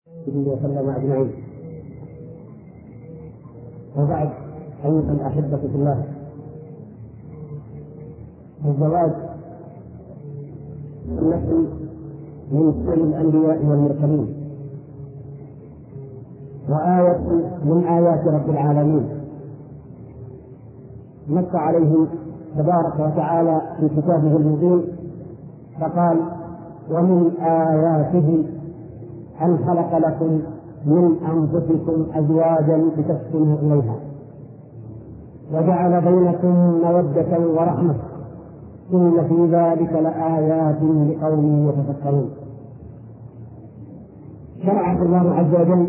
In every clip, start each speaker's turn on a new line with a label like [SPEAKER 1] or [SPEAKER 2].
[SPEAKER 1] وسلم أجمعين. وبعد، أيها الأحبة في الله، الزواج سنة من سنن الأنبياء والمرسلين، وآية من آيات رب العالمين نص عليه تبارك وتعالى في كتابه المبين فقال: ومن آياته أن خلق لكم من أنفسكم أزواجا لتسكنوا إليها وجعل بينكم مودة ورحمة إن في ذلك لآيات لقوم يتفكرون. شرع الله عز وجل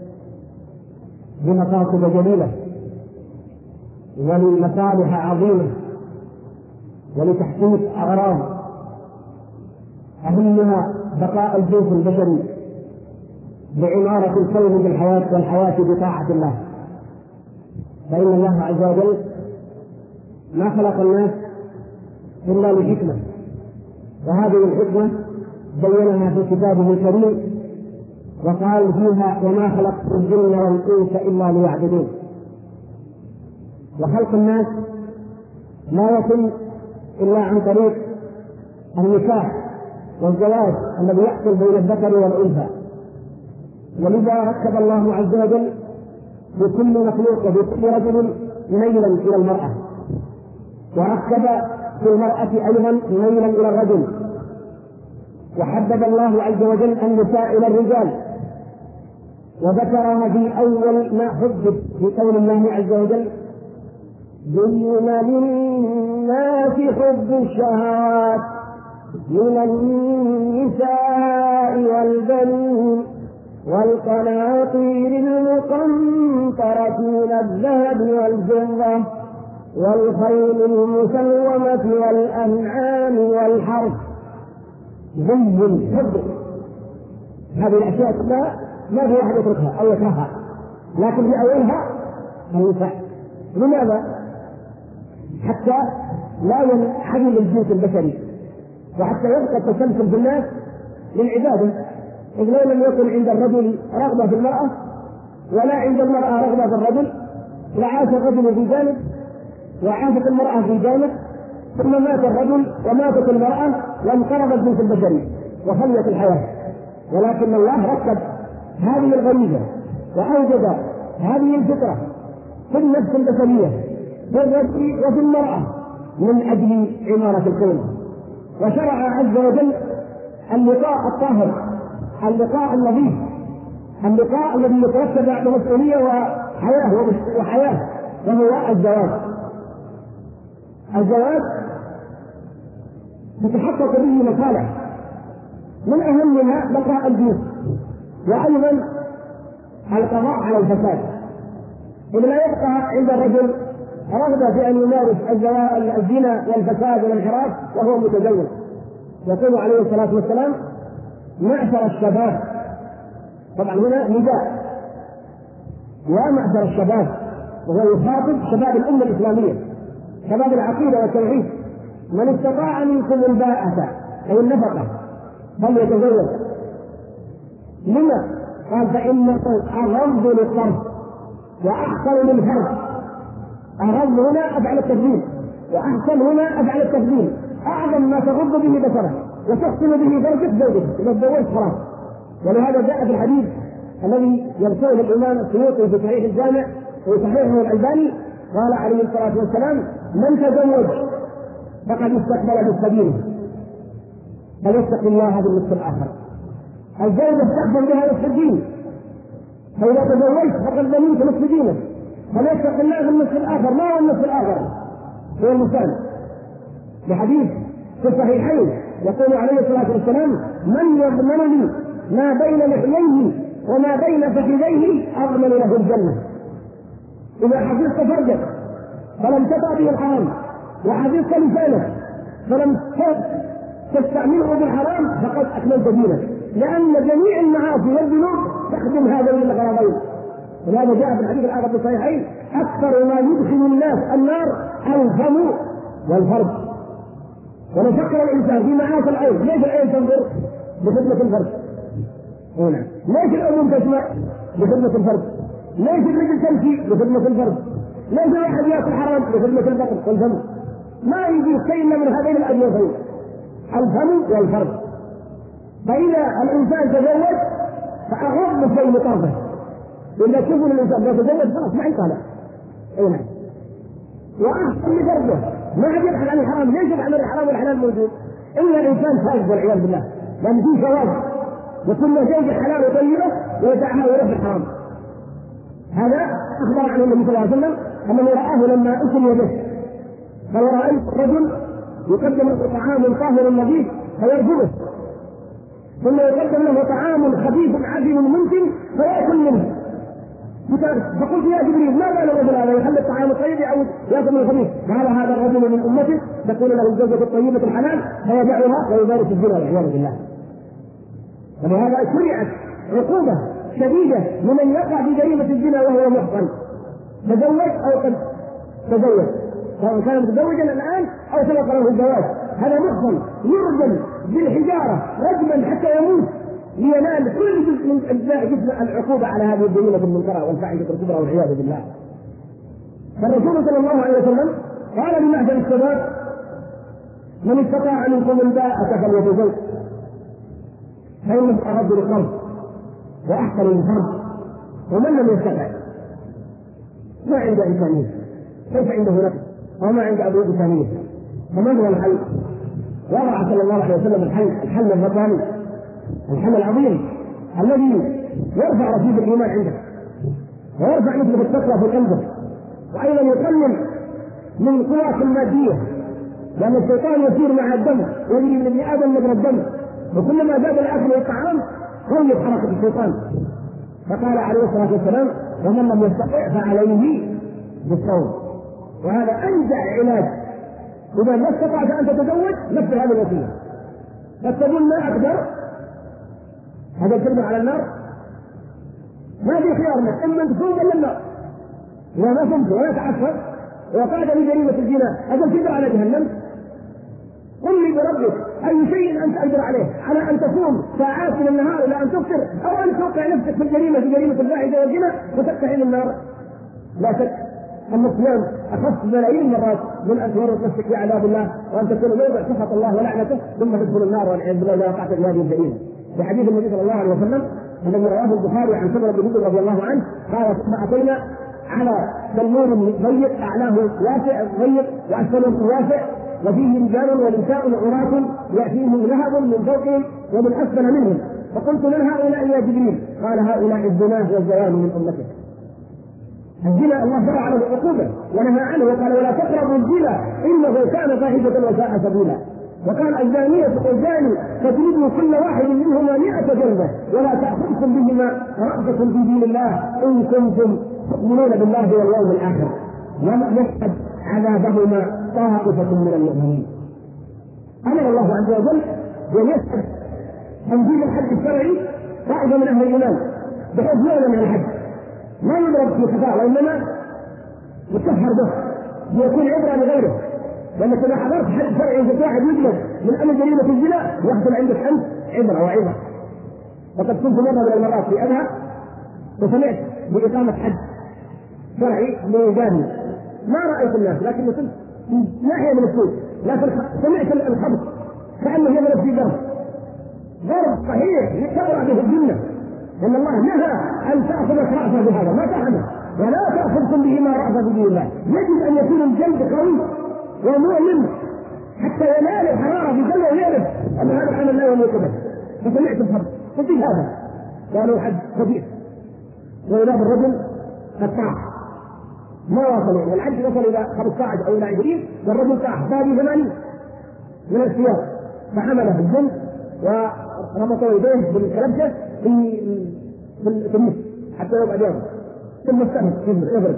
[SPEAKER 1] بمقاصد جليلة ولمصالح عظيمة ولتحقيق أغراض أهمها بقاء الجنس البشري بعمارة الكون بالحياة والحياة بطاعة الله. فإن الله عز وجل ما خلق الناس إلا لحكمة، وهذه الحكمة بينها في كتابه الكريم وقال فيها: وما خلقت الجن والإنس إلا ليعبدون. وخلق الناس لا يتم إلا عن طريق النكاح والزواج الذي يحصل بين الذكر والأنثى، ولذا ركب الله عز وجل بكل مخلوق وبكل رجل ميلا إلى المرأة، وركب في المرأة أيضا ميلا إلى الرجل، وحبب الله عز وجل النساء إلى الرجال، وذكرها في أول ما حبب في قول الله عز وجل: زين للناس حب الشهوات من النساء والبنين والقناطير المقنطرة من الذهب والفضة والخيل المسومة والأنعام والحرث. زين حب هذه الأشياء ما في أحد يتركها أو يكرهها، لكن في أولها النساء. لماذا؟ حتى لا ينحل الجنس البشري، وحتى يبقى التسلسل بالناس للعبادة. إذ لو لم يكن عند الرجل رغبة في المرأة ولا عند المرأة رغبة في الرجل لعاش الرجل في جانب وعاشت المرأة في جانب، ثم مات الرجل وماتت المرأة وانقرض الجنس البشري وخلت الحياة. ولكن الله ركب هذه الغريزة وأوجد هذه الفطرة في النفس البشرية في الرجل وفي المرأة من أجل عمارة الكون، وشرع عز وجل اللقاء الطاهر، اللقاء النظيف، اللقاء الذي يترتب على مسؤولية وحياة، وهو الزواج. الزواج تتحقق به مصالح، من أهمها بقاء الجنس، وأيضا القضاء على الفساد. إذ لا يبقى عند الرجل رغبة في أن يمارس الزنا والفساد والانحراف وهو متزوج. يقول عليه الصلاة والسلام: معشر الشباب، طبعا هنا نداء يا معشر الشباب، وهو يخاطب شباب الأمة الإسلامية، شباب العقيدة والتوحيد: من استطاع منكم الباءة أي النفقة فليتزوج. لما؟ قال: فإنه أغض للطرف وأحسن للفرج. أغض هنا أفعل التفضيل، وأحسن هنا أفعل التفضيل. أعظم ما تغض به بصره وتحسن به فرجك زوجك إذا تزوجت خلاص. ولهذا جاء في الحديث الذي يرسله الإمام السيوطي في صحيح الجامع وصحيحه الألباني، قال عليه الصلاة والسلام: من تزوج فقد استقبل بالسبيل فليتق الله بالنصف الآخر. الزوجة تحكم بها نصف الدين، فإذا تزوجت فقد ضمنت نصف دينك، فليتق الله بالنصف الآخر. ما هو النصف الآخر؟ هو المثال بحديث في الصحيحين يقول عليه الصلاة والسلام: من يضمن لي ما بين لحييه وما بين فخذيه أضمن له الجنة. إذا حفظت فرجك فلم تقع به الحرام، وحفظت لسانك فلم تستعمله بالحرام، فقد أكملت دينك، لأن جميع المعاصي والذنوب تخدم هذين الغرضين. ولهذا جاء في الحديث الآخر في الصحيحين: أكثر ما يدخل الناس النار الفم والفرج. ولو فكر الإنسان في معاصي العين، ليش العين تنظر بخدمة الفرج؟ هنا ليش الأم تسمع بخدمة الفرد؟ ليش الرجل تمشي بخدمة الفرد؟ ليش الواحد يأكل حرام بخدمة البطن والفم؟ ما يجي شيء من هذين الأجنبين، الفم والفرد. فإذا الإنسان تزوج فأغض شيء لطرفه، إذا تشوفون الإنسان يتزوج خلاص ما يطالع. هنا وأحسن لفرده، ما حد يبحث عن الحرام. ليش يبحث عن الحرام والحلال موجود؟ إلا الإنسان فاسد والعياذ بالله، لأن فيه شواذ وكل شيء حلال وطيبه ويدعها ويروح الحرام. هذا أخبر عنه النبي صلى الله عليه وسلم أنه رآه لما أسري به، قال رأيت رجل يقدم له طعام طاهر نظيف فيرجمه، ثم يقدم له طعام خبيث عجين ممكن فيأكل منه. فقلت يا جبريل ما بال الرجل هذا يخلي الطعام الطيب او ياكل من الخبيث؟ قال هذا الرجل من امته تكون له الزوجه الطيبه الحلال فيدعها ويبارك الزنا والعياذ بالله. ولهذا شرعت عقوبه شديده لمن يقع في جريمه الزنا وهو محصن، تزوج او قد تزوج، سواء كان متزوجا الان او سبق له الزواج، هذا محصن يرجم بالحجاره رجما حتى يموت لينال كل جزء من اجزاء جسم العقوبه على هذه الجريمه المنكره والفاحشه الكبرى والعياذ بالله. فالرسول صلى الله عليه وسلم قال لمعشر الشباب من استطاع منكم الباءة فليتزوج فإنه أرد للقلب وأحسن للفرد، ومن لم يستطع ما عنده إمكانية كيف عنده نفس وما عنده أبوه إمكانية، فمن هو الحل؟ وضع صلى الله عليه وسلم الحل الرباني، الحل العظيم الذي يرفع رصيد الإيمان عندك ويرفع نسبة التقوى في قلبك، وأيضا يقلل من قواك المادية، لأن الشيطان يسير مع الدم ويجري من ابن آدم مجرى الدم، وكلما زاد الأكل والطعام قويت حركة الشيطان. فقال عليه الصلاة والسلام ومن لم يستطع فعليه بالصوم، وهذا أنجع علاج. إذا ما استطعت أن تتزوج نفس هذه الوصية، فتقول ما أقدر هذا الكلمة على النار، ما في خيار لك إما تصوم ولا النار. إذا ما صمت ولا تعفف وقعت في جريمة الزنا هذا الكبر على جهنم. قل لي بربك أي شيء أنت أجر عليه على أن تصوم ساعات من النهار إلى أن تفطر، أو أن توقع نفسك في الجريمة في جريمة الفاحشة والزنا وتقتحم النار. لا شك أن الصيام أخف ملايين المرات من أن تورط نفسك في عذاب الله وأن تكون موضع سخط الله ولعنته ثم تدخل النار والعياذ بالله إذا وقعت في هذه الجريمة. في حديث النبي صلى الله عليه وسلم الذي رواه البخاري عن سمرة بن جندب رضي الله عنه قال ثم أتينا على تنور ضيق أعلاه واسع ضيق وأسفله واسع وفيه رجال ونساء عراة يأتيهم لهب من فوقهم ومن أسفل منهم، فقلت من هؤلاء يا جبريل؟ قال هؤلاء الزناه والزوان من أمتك. الزنا الله شرع له عقوبة ونهى عنه وقال ولا تقربوا الزنا إنه كان فاحشة وساء سبيلا، وقال الزانية والزاني فاجلدوا كل واحد منهما 100 جلدة ولا تأخذكم بهما رأفة في دين الله إن كنتم تؤمنون بالله واليوم الآخر ولا يشهد عذابهما طائفة من المؤمنين. أمر الله عز وجل بأن يشهد تنفيذ الحد الشرعي طائفة من أهل الإيمان بحيث لا يعلم الحد ما يضرب في خفاء وإنما يكفر به ليكون عبرة لغيره، لأنك إذا حضرت حد شرعي عند واحد يجلد من أمر جريمة الزنا يحصل عندك أنت عبرة وعبرة. وقد كنت مرة من المرات في أذهب وسمعت بإقامة حد شرعي لجاني، ما رأيت الناس لكن كنت في ناحية من السوق، لكن سمعت الخبط كأنه يضرب في ضرب صحيح يتبع به الجنة، لأن الله نهى أن تأخذ رأسه بهذا ما تحمل ولا تأخذكم به ما رأسه بدين الله. يجب أن يكون الجلد قوي ومؤلم حتى ينال الحرارة في جلده ويعرف أن هذا حمل لا يموت به. فسمعت الخبط قلت هذا قالوا حد خبيث، وإذا بالرجل قد طاح ما وصل والعبد وصل إلى 15 أو إلى 20 والرجل طاح باقي 80 من الثياب، فحمله الجن وربطوا يديه بالكلبشة في النص حتى يبقى جاهز، ثم استمر يضرب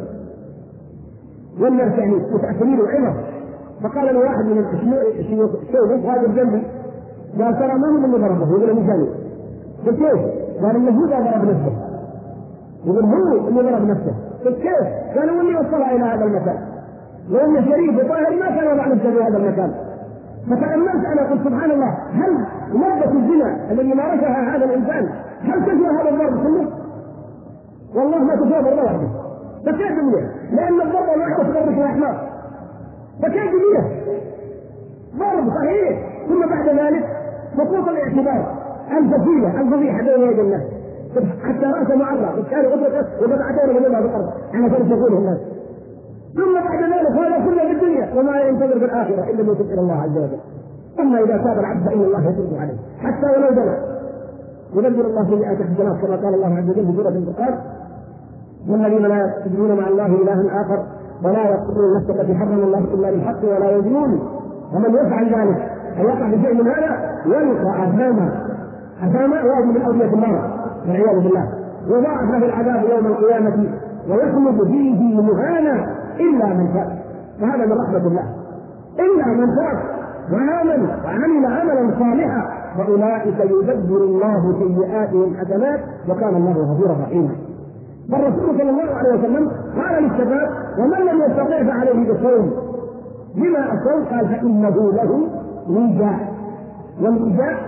[SPEAKER 1] والناس يعني متأثرين وعظة. فقال له واحد من الشيوخ هذا الجنبي قال ترى ما هو اللي ضربه؟ يقول له مثالي. قلت كيف؟ قال انه هو ضرب نفسه. يقول هو اللي ضرب نفسه. قلت كيف؟ قال هو اللي وصلها الى هذا المكان، لأن شريف وطاهر ما كان يضع نفسه في هذا المكان. فتأملت أنا قلت سبحان الله، هل مادة الزنا الذي مارسها هذا الإنسان هل كثر هذا الضرب كله؟ والله ما تساوي ضربة واحدة. فكيف بيه؟ لأن الضربة الواحدة تضرب الأحمر. فكيف بيه؟ ضرب صحيح. ثم بعد ذلك سقوط الاعتبار، الفضيحة بين يدي الناس، حتى رأسه معرض وكان غدرته وبدعته وبدعته بالأرض على فرد يقوله الناس. ثم بعد ذلك هذا كله في الدنيا وما ينتظر في الآخرة إلا ما يتوب إلى الله عز وجل. أما إذا تاب العبد فإن الله يتوب عليه حتى ولو بلغ. يبدل الله سيئات حسنات كما قال الله عز وجل في سورة الفرقان: والذين لا يدعون مع الله إلها آخر ولا يقتلون النفس التي حرم الله إلا بالحق ولا يزنون ومن يفعل ذلك أن يقع بشيء من هذا يلقى أثاما ويأتي من أولية النار والعياذ بالله، يضاعف له العذاب يوم القيامة ويخلد فيه مهانا إلا من تاب. وهذا من رحمة الله. إلا من تاب وآمن وعمل عملا صالحا فأولئك يبدل الله سيئاتهم حسنات وكان الله غفورا رحيما. فالرسول صلى الله عليه وسلم قال للشباب: ومن لم يستطع فعليه بالصوم. لما الصوم؟ قال: فإنه له وجاء. والوجاء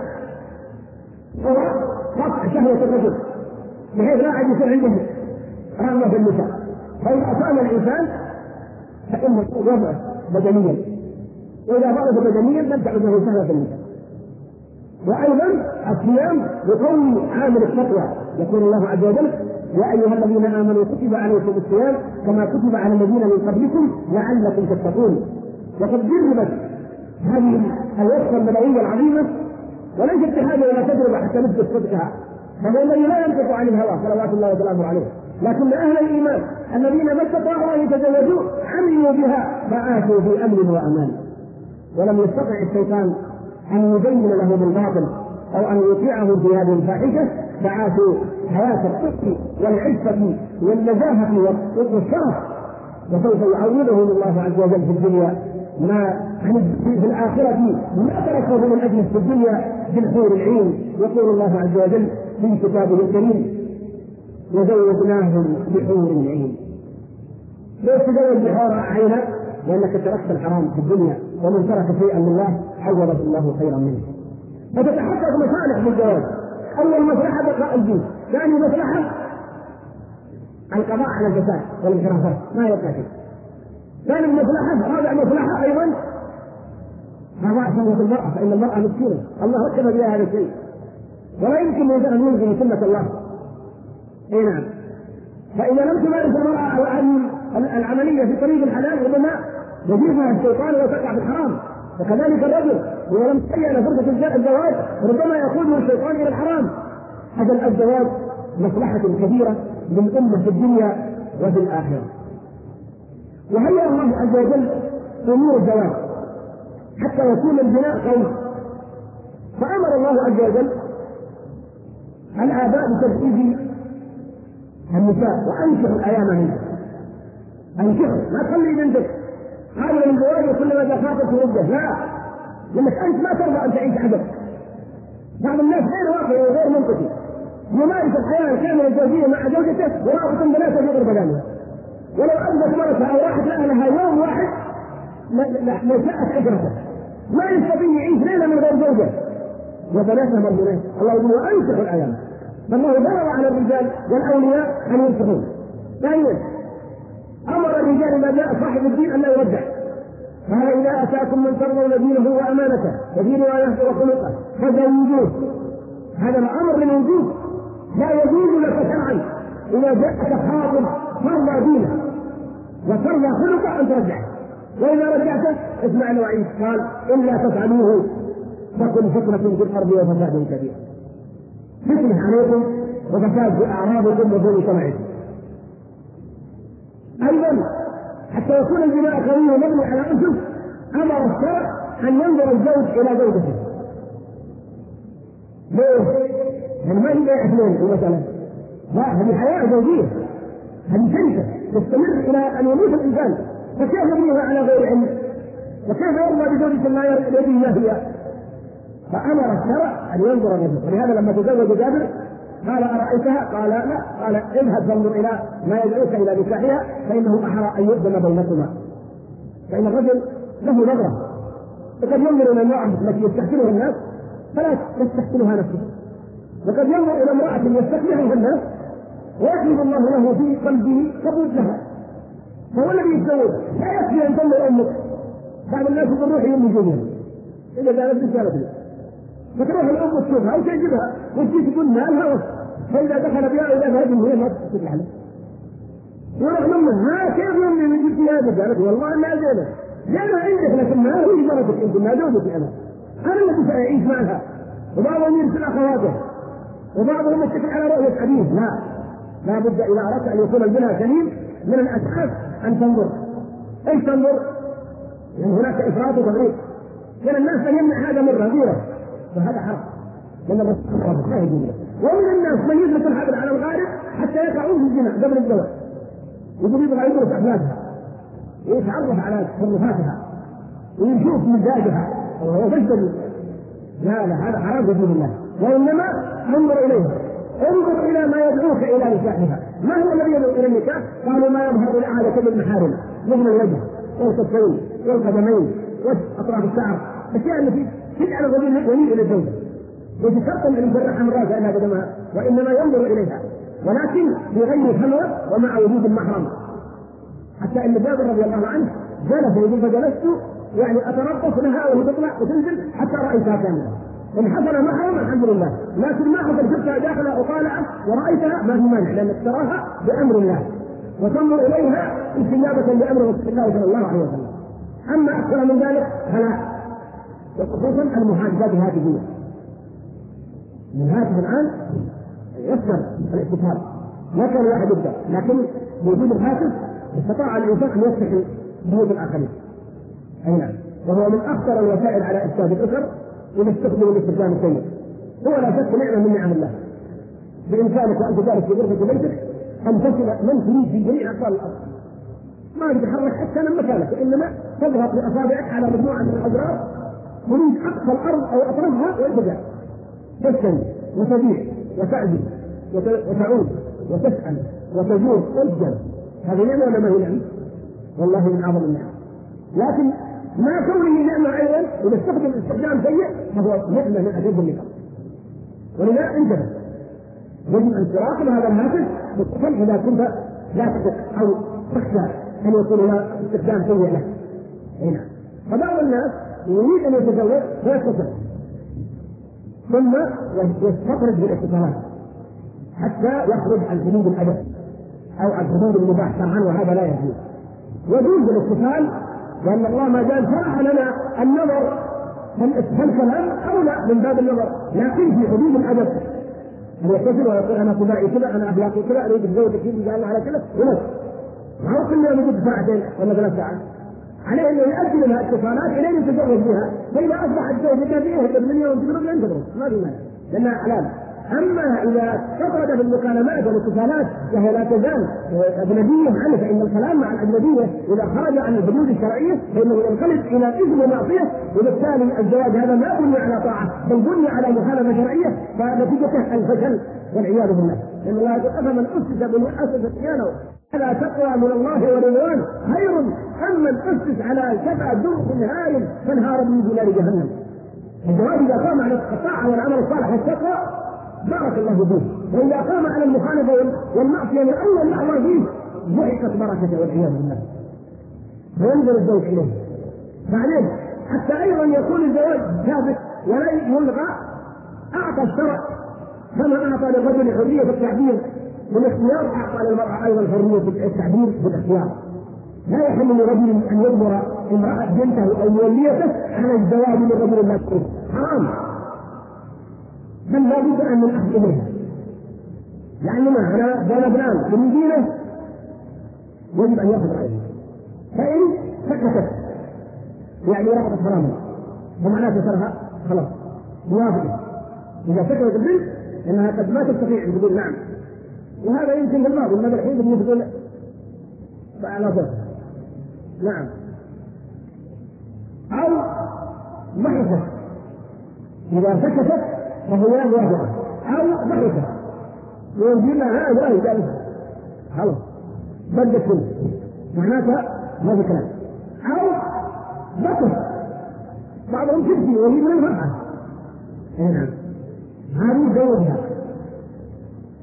[SPEAKER 1] هو قطع شهوة الرجل بحيث لا عاد يصير عنده رغبة في النساء. فإذا صام الإنسان فإنه وضع بدنيا، وإذا ضعف بدنيا لم تعد له شهوة النساء. وأيضا الصيام يقوي عامل التقوى. يقول الله عز وجل: يا أيها الذين آمنوا كتب عليكم الصيام كما كتب على الذين من قبلكم لعلكم تتقون. وقد جربت هذه الوصفة النبوية العظيمة وليست بحاجة إلى تجربة حتى نثبت صدقها، فهو الذي لا ينطق عن الهوى صلوات الله وسلامه عليه. لكن أهل الإيمان الذين ما استطاعوا أن يتزوجوا عملوا بها فعاشوا في أمن وأمان. ولم يستطع الشيطان أن يبين لهم الباطل أو أن يطيعهم في هذه الفاحشة، فعاشوا حياة الصدق والعفة والنزاهة والشرف. وسوف يعوضهم الله عز وجل في الدنيا ما في الآخرة ما تركه من أجل في الدنيا بالحور العين. يقول الله عز وجل في كتابه الكريم: وزوجناهم بحور العين. ليش تزوج بحور عينك؟ لأنك تركت الحرام في الدنيا، ومن ترك شيئا لله عوضه الله خيرا منه. فتتحقق مصالح بالزواج. أول مصلحة بقاء الدين، ثاني مصلحة القضاء على الفساد والانحرافات ما يبقى شيء. ثاني مصلحة، رابع مصلحة أيضا قضاء شهوة المرأة، فإن المرأة مسكينة الله رتب بها هذا الشيء ولا يمكن الإنسان أن يلزم سنة الله. أي نعم. فإذا لم تمارس المرأة العملية في طريق الحلال ربما يجيبها الشيطان وتقع في الحرام. وكذلك الرجل إذا لم تهيأ فرصة الزواج ربما يقوده الشيطان إلى الحرام. هذا الزواج مصلحة كبيرة للأمة في الدنيا وفي الآخرة. وهيأ الله عز وجل أمور الزواج حتى يكون البناء قوي. فأمر الله عز وجل الآباء بتزويج النساء وأنكحوا الأيام منها. أنكحوا، ما تخلي بنتك قابلة للزواج وكلما إذا خاطب ترده، لا، لأنك أنت ما ترضى أن تعيش عبث. بعض الناس غير واقعي وغير منطقي يمارس الحياة الكاملة الزوجية مع زوجته ورابط بناته في غربة، ولو أنزلت مرتها أو راحت لأهلها يوم واحد لساءت أجرته، ما يستطيع يعيش ليلة من غير زوجة وبناتها مرضونات. الله يقول: وأنكحوا الأيام. فالله ضرب على الرجال والأولياء أن ينكحون. ثانيا أمر الرجال إذا جاء صاحب الدين أن لا يرجع. قال: إذا أتاكم من ترضون دينه وأمانته وفي رواية وخلقه فزوجوه. هذا الأمر للوجوب، لا يجوز لك شرعا إذا جاءك خاطب ترضى دينه وترضى خلقه أن ترجع، وإذا رجعت اسمع الوعيد. قال: إلا تفعلوه تكن فتنة في الأرض وفساد كبير. فتنة عليكم وفساد في أعراضكم وفي مجتمعكم. أيضا حتى يكون البناء قوي ومبني على أسس أمر الشرع أن ينظر الزوج إلى زوجته. ليه؟ يعني ما هي اثنين مثلا، لا، هذه حياة زوجية، هذه شركة تستمر إلى أن يموت الإنسان. فكيف يبنيها على غير علم؟ وكيف يرضى بزوجة لا يرضي ما هي؟ فأمر الشرع أن ينظر الرجل. ولهذا لما تزوج جابر قال: أرأيتها؟ قال: لا. قال: اذهب فانظر إلى ما يدعوك إلى نكاحها فإنه أحرى أن يقدم بينكما. فإن الرجل له نظرة، وقد ينظر إلى المرأة التي يستحسنها الناس فلا تستحسنها نفسه، وقد ينظر الى امراه يستكبرها الناس ويكتب الله له في قلبه قبول لها، فهو الذي يتزوج. لا يكفي ان تنظر امك، بعض الناس يقول روحي امي جميله اذا قالت رسالتي، فتروح الام تشوفها او تعجبها وتجي تقول مالها، فاذا دخل بها الى هذه هي ما تفتح له، يروح لما كيف يمي من جبتي هذه؟ قالت والله انها زينه عندك، لكن ما هي مرتك انت، ما زوجتي انا الذي ساعيش معها. وبعضهم يرسل اخواته وبعضهم يتكل على رؤيه ابيه. لا بد اذا اردت ان يكون البناء سليم من الاساس ان تنظر. ايش تنظر؟ لان هناك افراط وتفريط، كان الناس ان يمنع هذا مره غيره، فهذا حرام لان الرسول لا يجوز. ومن الناس من يدرك الحبل على الغارب حتى يقعون في الزنا قبل الزواج، يقول يبغى يدرس اخلاقها ويتعرف على تصرفاتها ويشوف مزاجها وهو تجتمع. لا هذا حرام في دين الله. وانما انظر اليها، انظر الى ما يدعوك الى نكاحها. ما هو الذي يدعو الى النكاح؟ قالوا ما يظهر الاعلى كل المحارم مثل الوجه والكفين والقدمين واطراف الشعر، اشياء التي تجعل الرجل يميل الى الزوجه، ليس شرطا ان يفرح امراته الا بدمها، وانما ينظر اليها ولكن بغير خلوه ومع وجود المحرم. حتى ان جابر رضي الله عنه جلس يقول فجلست يعني اتربص لها وهي تطلع وتنزل حتى رايتها كامله. ان حصل محرم الحمد لله، لكن ما حصل شفتها داخله وطالعه ورايتها ما في مانع، لانك تراها بامر الله وتنظر اليها استجابه لامر رسول الله صلى الله عليه وسلم. اما اكثر من ذلك فلا، وخصوصا المحادثات الهاتفيه. الهاتف الان يسر الاتصال، ما كان واحد يبدا، لكن بوجود الهاتف استطاع الانسان ان يفتح بيوت الاخرين. اي نعم، وهو من اخطر الوسائل على افساد الاسر اذا استخدم الاستخدام السيء. هو لا شك نعمه من نعم الله بامكانك وانت جالس في غرفه بيتك ان تصل من تريد في جميع اقطار الارض، ما تتحرك حتى من مكانك، وانما تضغط باصابعك على مجموعه من الازرار تريد اقصى الارض او اطرافها وانت جالس تشتري وتبيع وتعدي وتعود وتسال وتزور وتجد. هذه نعمه ولا ما هي نعمه؟ والله من اعظم النعم. لكن ما كونه نعمه ايضا اذا استخدم استخدام سيء فهو نعمه من اشد النعم. ولذا انتبه، يجب ان تراقب هذا الهاتف خصوصا اذا كنت لا تثق او تخشى ان يكون له استخدام سيء له. هنا فبعض الناس يريد ان يتزوج ويتصل ثم يستطرد بالاتصالات حتى يخرج عن حدود الادب او عن حدود المباح شرعا، وهذا لا يجوز. يجوز الاتصال لان الله ما جاء شرع لنا النظر فالكلام اولى من باب النظر، لكن في حدود الادب ان يتصل ويقول انا طباعي كذا، انا اخلاقي كذا، اريد اتزوجك كذا، قال على كذا ولو ما هو كل يوم يجد ساعتين ولا 3 ساعات، عليه انه يؤجل لها اتصالات الين يتزوج بها، فاذا اصبحت زوجته فيها يهدد من يوم تقول لن تدرس ما في مانع لانها حلال. اما اذا تفرد بالمكالمات والاتصالات وهي لا تزال اجنبيه عنه، فان الكلام مع الاجنبيه اذا خرج عن الحدود الشرعيه فانه ينقلب الى اثم ومعصيه، وبالتالي الزواج هذا لا بني على طاعه بل بني على مخالفه شرعيه، فنتيجته الفشل والعياذ بالله. لان الله يقول افمن اسس بنيانه على تقوى من الله ورضوان خير ام من اسس على شفا درب هائل فانهار به في نار جهنم. الزواج اذا قام على الطاعه والعمل الصالح والتقوى بارك الله فيه، واذا قام على المخالفه والمعصيه من اول لحظه فيه ضحكت بركته والعياذ بالله. فينظر الزوج اليه بعدين حتى ايضا يكون الزواج ثابت ولا يلغى. اعطى الشرع كما اعطى للرجل حريه التعبير بالاختيار، اعطى للمراه ايضا حريه التعبير بالاختيار. لا يحل لرجل ان يجبر امراه بنته او موليته على الزواج من رجل لا يكره، حرام، بل لا بد ان نلاحظ اليها. يعني ما انا جلبناه من دينه يجب ان ياخذ رايه، فان سكتت يعني رفضت حرامها ومعناته ترها خلاص موافقه. اذا سكتت البنت انها قد ما تستطيع ان تقول نعم، وهذا يمكن بالماضي انما الحين بدنا تقول على صوت نعم، او ضحكت اذا سكتت فهي موافقه، او ضحكت ويقول لها هذا جالس خلاص بدت كله معناتها ما في كلام، او بكت بعضهم تبكي وهي من المرأة. نعم هذه زوجها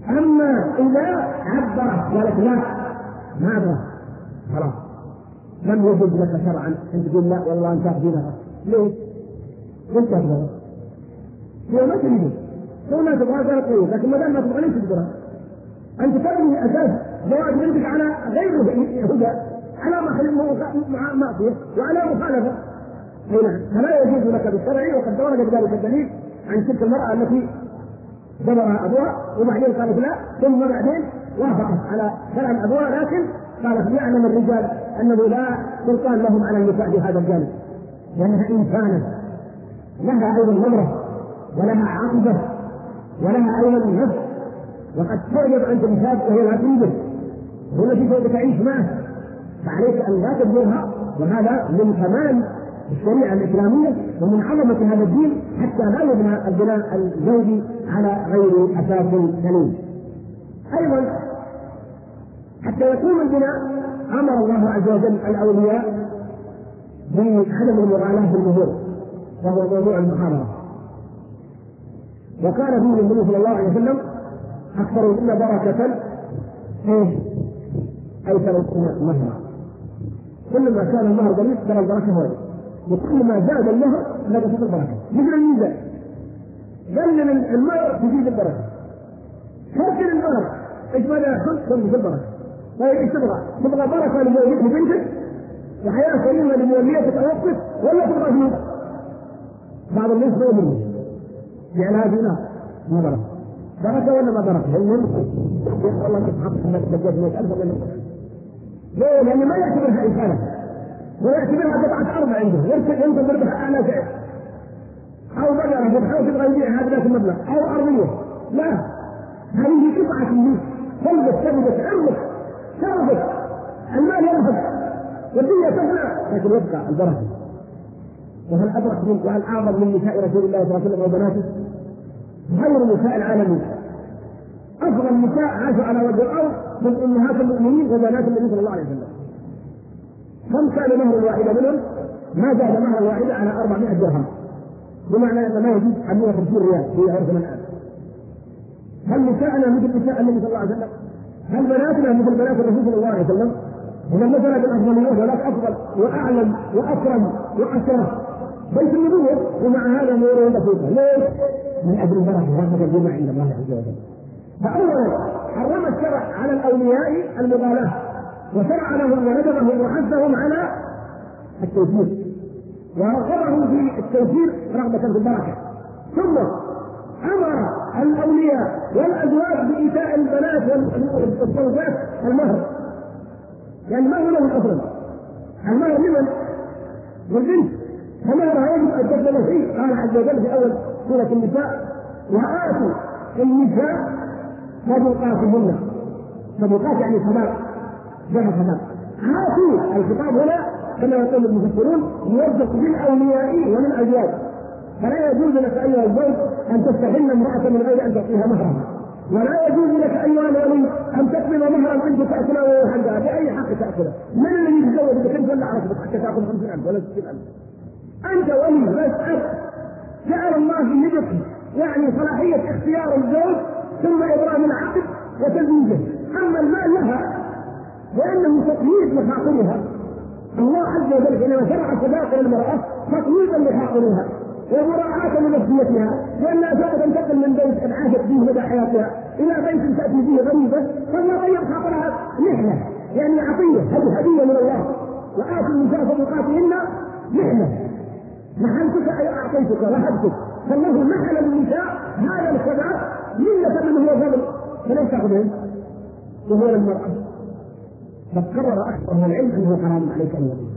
[SPEAKER 1] أما إذا عبر قالت لا ما أبغى خلاص لم يجد لك شرعا أن تقول لا والله أنت أخذينها. ليش؟ أنت أخذها هو ما تريد هو ما تبغى قالت طيب، لكن ما دام ما تبغى ليش تقدرها؟ أنت تبني أساس زواج بنتك على غير هدى، على معصية وعلى مخالفة. هنا فلا يجوز لك بالشرع، وقد ورد بذلك الدليل عن تلك المرأة التي جبرها أبوها وبعدين قالت لا، ثم بعدين وافقت على كلام أبوها، لكن قالت يعلم الرجال أنه لا سلطان لهم على النساء في هذا الجانب، لأنها إنسانة لها أيضا نظرة ولها عاطفة ولها أيضا نفس، وقد تعجب عن تنساب وهي لا تنجب هو التي سوف تعيش معه، فعليك أن لا تبذلها. وهذا من كمال الشريعة الإسلامية ومن عظمة هذا الدين، حتى لا يبنى البناء الزوجي على غير أساس سليم. أيضا حتى يقوم البناء أمر الله عز وجل الأولياء بعدم المغالاة في المهور، وهو موضوع المحاضرة. وكان فيه النبي صلى الله عليه وسلم أكثر منا بركة أيسر مهرا، كلما كان المهر قليل ترى البركة هذه، وكل ما زاد المهر نقصت البركة، مثل الميزان قلل المهر تزيد البركة، كثر المهر ايش ماذا يحصل؟ تنقص البركة. طيب ايش تبغى بركة لزوجك وبنتك وحياة كريمة لموليتك توقف، ولا تبغى فلوس؟ بعض الناس ما يؤمنون يعني هذه لا ما بركة ولا ما بركة؟ والله تتحقق انك تجد 100,000 ولا 100,000. ليه؟ لأنه ما يعتبرها إنسانة، ويعتبرها قطعة أرض عنده، يمكن بربح أعلى سعر، أو بقرة بتحاول تبغى يبيعها بذات المبلغ، أو أرضية. لا، هذه قطعة منك، قلبك ثبت عرضك شرفك، المال يرفض والدنيا تفنى، لكن يبقى البركة. وهل أدرك منك وهل أعظم من نساء رسول الله صلى الله عليه وسلم وبناته؟ غير نساء العالمين، أفضل نساء عاشوا على وجه الأرض من أمهات المؤمنين وبنات النبي صلى الله عليه وسلم. كم كان مهر الواحدة منهم؟ ما زاد مهر الواحدة على 400 درهم، بمعنى أن ما يجوز 150 ريال في عرف من الآن. هل نساءنا مثل نساء النبي صلى الله عليه وسلم؟ هل بناتنا مثل بنات الرسول صلى الله عليه وسلم؟ إذا مثلا بالأفضلية ولك أفضل وأعلم وأكرم وأشرف بيت النبوة، ومع هذا نور دقيقة. ليش؟ من أجل البركة رحمة الجمع عند الله عز وجل. فأولا حرم الشرع على الأولياء المغالاة، وشرع لهم وندبهم وحثهم على التوفير، ورغبهم في التوفير رغبة في البركة. ثم أمر الأولياء والأزواج بإيتاء البنات والزوجات المهر، يعني ما هو لهم أصلا المهر لمن؟ للبنت، فمهرها يجب أن تبذل فيه. قال عز وجل في أول سورة النساء: وآتوا النساء صدقاتهن. صدقات يعني صداق، جمع صداق. آتوا الخطاب هنا كما يقول المفسرون يوجه للأولياء وللأزواج، فلا يجوز لك أيها الزوج أن تستحل امرأة من غير أن تعطيها مهرها، ولا يجوز لك أيها الولي أن تقبل مهرا أنت تأكله حقها بأي حق تأكله. من الذي يتزوج بك أنت ولا عرفت حتى تأخذ 50,000 ولا 60,000؟ أنت ولي بس جعل الله في يدك يعني صلاحية اختيار الزوج ثم إبرام العقد وتزويجه. أما المال لها لأنه تقييد لخاطرها، الله عز وجل حينما شرع الصداق للمرأة تقييدا لخاطرها ومراعاة لنفسيتها، لأنها سوف تنتقل من بيت عاشت فيه مدى حياتها إلى بيت تأتي فيه غريبة، فليغير خاطرها نحلة، يعني عطية، هذه هدية من الله. وآتوا النساء صدقاتهن نحلة، نحلتك أي أعطيتك وهبتك، فالله نحل للنساء هذا الصداق منة من هو فضل، فليس تأخذهم وهو المرأة. فقرر أكثر من العلم أنه حرام عليك أن يقول.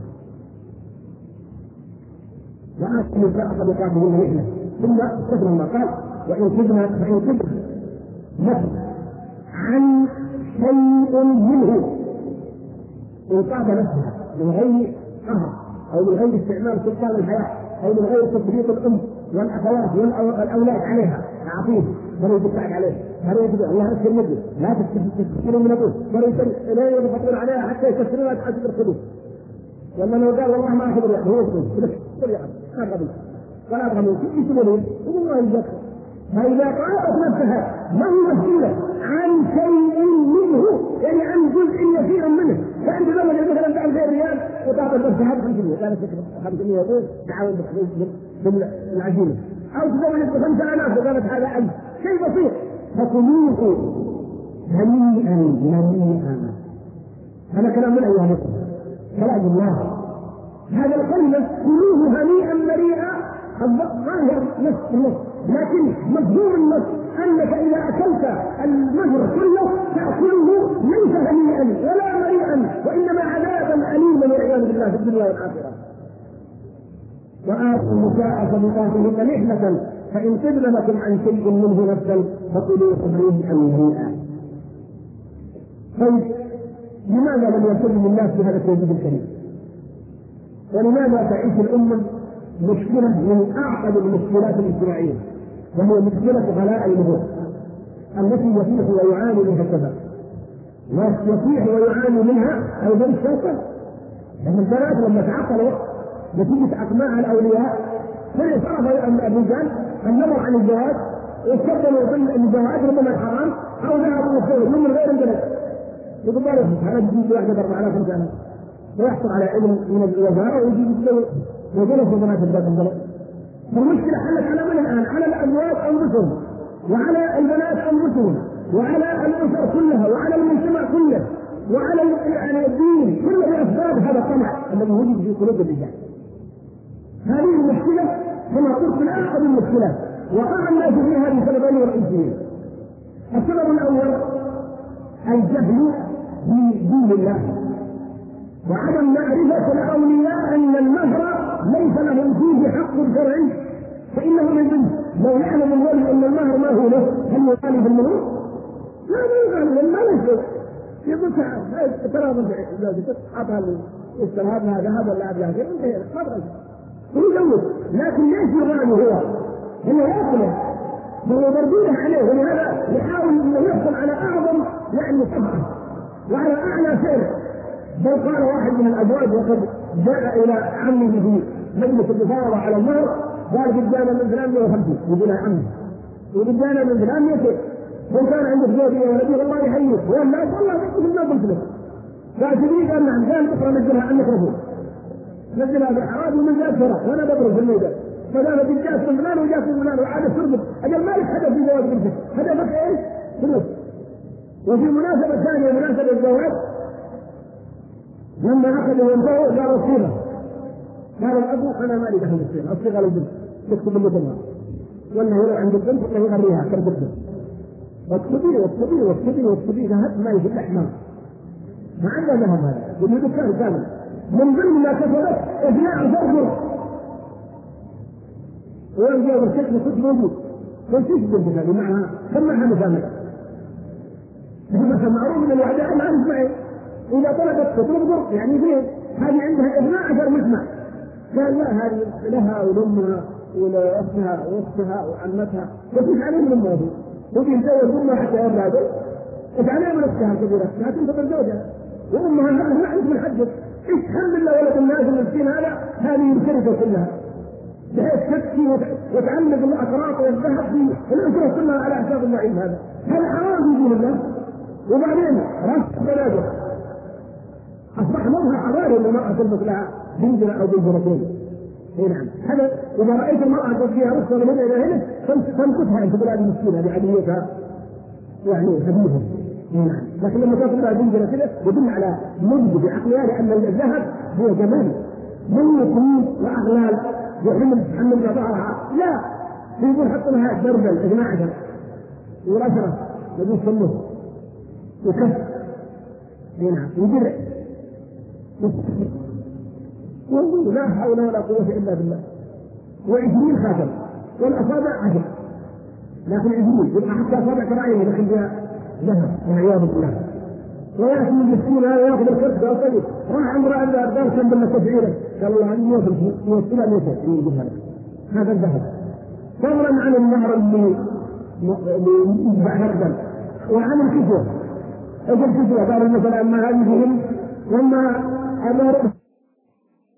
[SPEAKER 1] وآتوا النساء صدقاتهن نحلة، ثم استثنى ما قال: وإن كدنا فإن كدنا نفس عن شيء منه إن طاب نفسها من غير قهر أو من غير استعمال سلطان الحياة أو من غير تطبيق الأم والأخوات والأولاد عليها، أعطيه ولا يدفع عليه، ولا يدفع الله أكثر منه، لا تستفيدوا من أبوه، ولا يضغطون عليها حتى يكسروا تأثير الخلوص. لما لو قال والله ما أخبر هو يقول يا أخي ما قبل ولا أبغى منك يسمونه والله يذكر فإذا طلبت نفسها ما هو مسؤولة عن شيء منه، يعني عن جزء يسير منه، فأنت لما مثلا تعمل 2 ريال وتعطي نفسها 500 كانت 500 يقول تعاون بالعجينة، أو تزوج 5000 وقالت هذا ألف، شيء بسيط، فكلوه هنيئا مريئا. هذا كلام من أيها الأخوة، كلام الله. هذا الكلمة كلوه هنيئا مريئا ظاهر نص، لكن مفهوم النص أنك إذا أكلت المهر كله تأكله ليس هنيئا ولا مريئا، وإنما عذابا أليما والعياذ بالله في الدنيا والآخرة. وآتوا النساء صدقاتهن نحلة فإن طبن لكم عن شيء منه نفسا فكلوه هنيئا مريئا. طيب لماذا لم يلتزم الناس بهذا التوحيد الكريم؟ ولماذا تعيش الأمة مشكلة من أعقد المشكلات الاجتماعية، وهي مشكلة غلاء المهور التي يصيح ويعاني منها الشباب، ويصيح ويعاني منها أيضا الشباب. لأن البنات لما تعقلوا نتيجة أقماع الأولياء فصرف الرجال النظر عن الزواج واستخدموا ضمن الزواج ربما الحرام أو ذهبوا وخيروا من غير البنات. يقول له هذا بيجي واحدة 4000 سنة ويحصل على علم من الوزارة ويجي يسوي وجلس بنات البلد. فالمشكلة حلت على من الآن؟ على الأزواج أنفسهم، وعلى البنات أنفسهم، وعلى الأسر كلها، وعلى المجتمع كله، وعلى يعني الدين كله، بأسباب هذا الطمع الذي وجد في قلوب الرجال. هذه المشكلة كما قلت من أعقد المشكلات، وقع الناس في هذه سببين رئيسيين. السبب الأول الجهل بدين الله، وعدم معرفة الأولياء أن المهر ليس لهم فيه حق شرعي، فإنه من جنس. لو يعلم الولي أن المهر ما هو له هل يطالب بالمهر؟ لا يغالب، ما له يقول ترى أعطى السلام هذا ولا هذا ما بغير يجوز، لكن ليش يغالب هو يأكله هو يرضيه عليه، ولهذا يحاول أنه يحصل على أعظم يعني صفحة وعلى أعلى سعر. بل قال واحد من الأزواج وقد جاء إلى عمه في مجلس المفاوضة على المهر قال قد جانا من 350 يقول يا عمي، وقد جانا من 300 وكان عندك زوجي يا ولدي الله يحييك ولا والله يكتب ما قلت له. قال تدري قال نعم، قال بكره نزلها عنك رفوع، نزلها بالحرام ومن جاء فرق وانا بضرب في الميدان، فقال قد جاءت من فلان وجاءت من فلان وعاد تربط اجل مالك حدث في زواج بنتك، هدفك ايش؟ فلوس. وفي مناسبة ثانية مناسبة الزواج لما أخذوا وانتهوا قالوا الصيغة، قال الأبو أنا مالي دخل الصيغة للبنت تكتب اللي ولا هو عند البنت ولا يغريها كم تكتب واكتبي ذهب ما يجب الأحمر ما عنده ذهب. هذا يقول دكان كامل من ضمن ما كتبت إبناء فرقه ويرجع بالشكل كنت موجود كنت بنت هذه معها سمعها مثامك مثل معروف من الوعداء ما نسمعه إذا طلبت تطلب يعني فيه هذه عندها 12 مسمع. قال لا هذه لها ولأمها ولأختها وأختها وعمتها وكيف عليهم من الموضوع وفي يتزوج أمها حتى يرضى وتعليم من أختها الكبيرة لا تنتظر زوجها وأمها ما عندك من حدث إيش الحمد لله ولد الناس المسكين هذه الشركة كلها بحيث تكفي وتعلق الأقراط والذهب في الأسرة كلها على حساب اللعيب. هذا حرام في دين الله. وبعدين رفض بلاده أصبح منها حراري للمرأة تلبس لها بنجرة أو بنجرتين. نعم هذا إذا رأيت المرأة فيها رخصة من هنا إلى هنا تنقصها أنت بلاد المسكينة بعديتها يعني خبيثة. نعم لكن لما تصل لها بنجرة كده يدل على نضج بعقلها لأن الذهب هو جمال من يكون وأغلال يحمل ظهرها لا يقول حط لها درجة 12 والأشرة يقول سموه وكف نعم ودرع والله لا حول ولا قوة إلا بالله. و20 خاتم والأصابع 10 لكن 20 يبقى حتى أصابع كرعين لكن فيها ذهب والعياذ بالله. ويأتي المسكين هذا يأخذ الكرس قال طيب راح امرأة الدار كم بالله تفعيله قال الله عني يوصلها 200 يجيب هذا الذهب. فضلا عن النهر اللي يتبع هربا وعن الكسوة اجل كسوة قال مثلا أما هذه فيهم وما أمر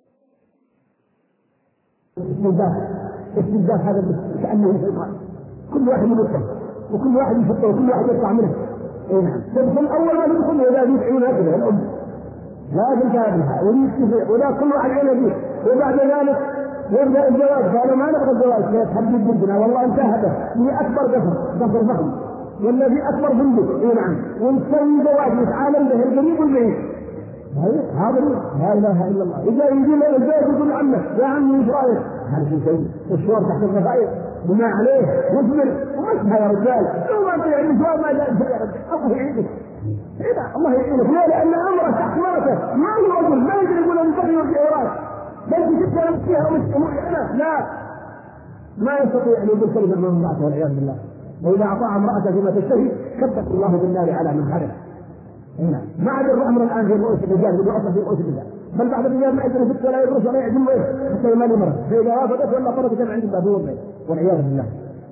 [SPEAKER 1] استنزاف هذا كأنه شيطان كل واحد يمثل وكل واحد يفطر وكل واحد يطلع منه. اي نعم. تدخل اول ما تدخل اذا يدعون هكذا الام لا تجابها ويتفق ولا كل واحد على بيه. وبعد ذلك يبدا الجواز. قالوا ما نبغى الجواز لا تحدد بنتنا والله انتهى هي اكبر قصر ضخم والذي اكبر بندق. اي نعم. ونسوي جواز نتعامل به القريب والبعيد. هذا لا اله الا الله. اذا يجي له الزوج يقول عمه يا عمي ايش رايك؟ هذا شيء الشوار تحت الرفايع وما عليه واصبر ومسها يا رجال. لو ما تطيع الشوار ما جاء يا رجال الله يعينك. إذا الله يعينك. ليه؟ لان امره تحت مرته ما هو رجل ما يقدر يقول انا بغي في اوراق بل جبت انا فيها انا لا ما يستطيع ان يقول كلمه من امراته والعياذ بالله. واذا اطاع امراته فيما تشتهي كبت الله بالنار على من حرم. هنا ما عاد الامر الان في رؤوس الرجال بالعصر في رؤوس الرجال بل بعض الرجال ما يدري فكره لا يدرس ولا يعلم حتى ما يمر فاذا وافقت ولا فرضت كان عند الباب والعياذ بالله.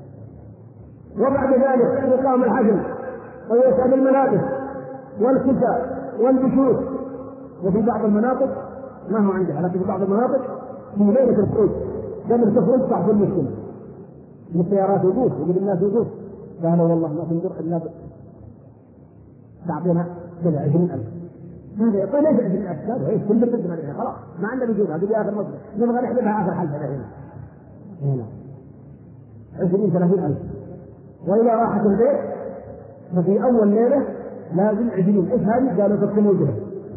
[SPEAKER 1] وبعد ذلك يقام الحجم ويسأل الملابس والكساء والبشوش. وفي بعض المناطق ما هو عندها لكن في بعض المناطق في ليله الخروج قبل تخرج صعب المسلم السيارات وقوف يقول الناس وقوف قالوا والله ما تنظر الا تعطينا 20,000. هذا يقول ليش 20,000؟ قالوا ايش كل بدنا عليها خلاص ما عندنا بجوز هذه اخر مصر نبغى نحسبها اخر حلقه هنا 20-30,000. واذا راحت البيت ففي اول ليله لازم 20. ايش هذه؟ قالوا فك الوجه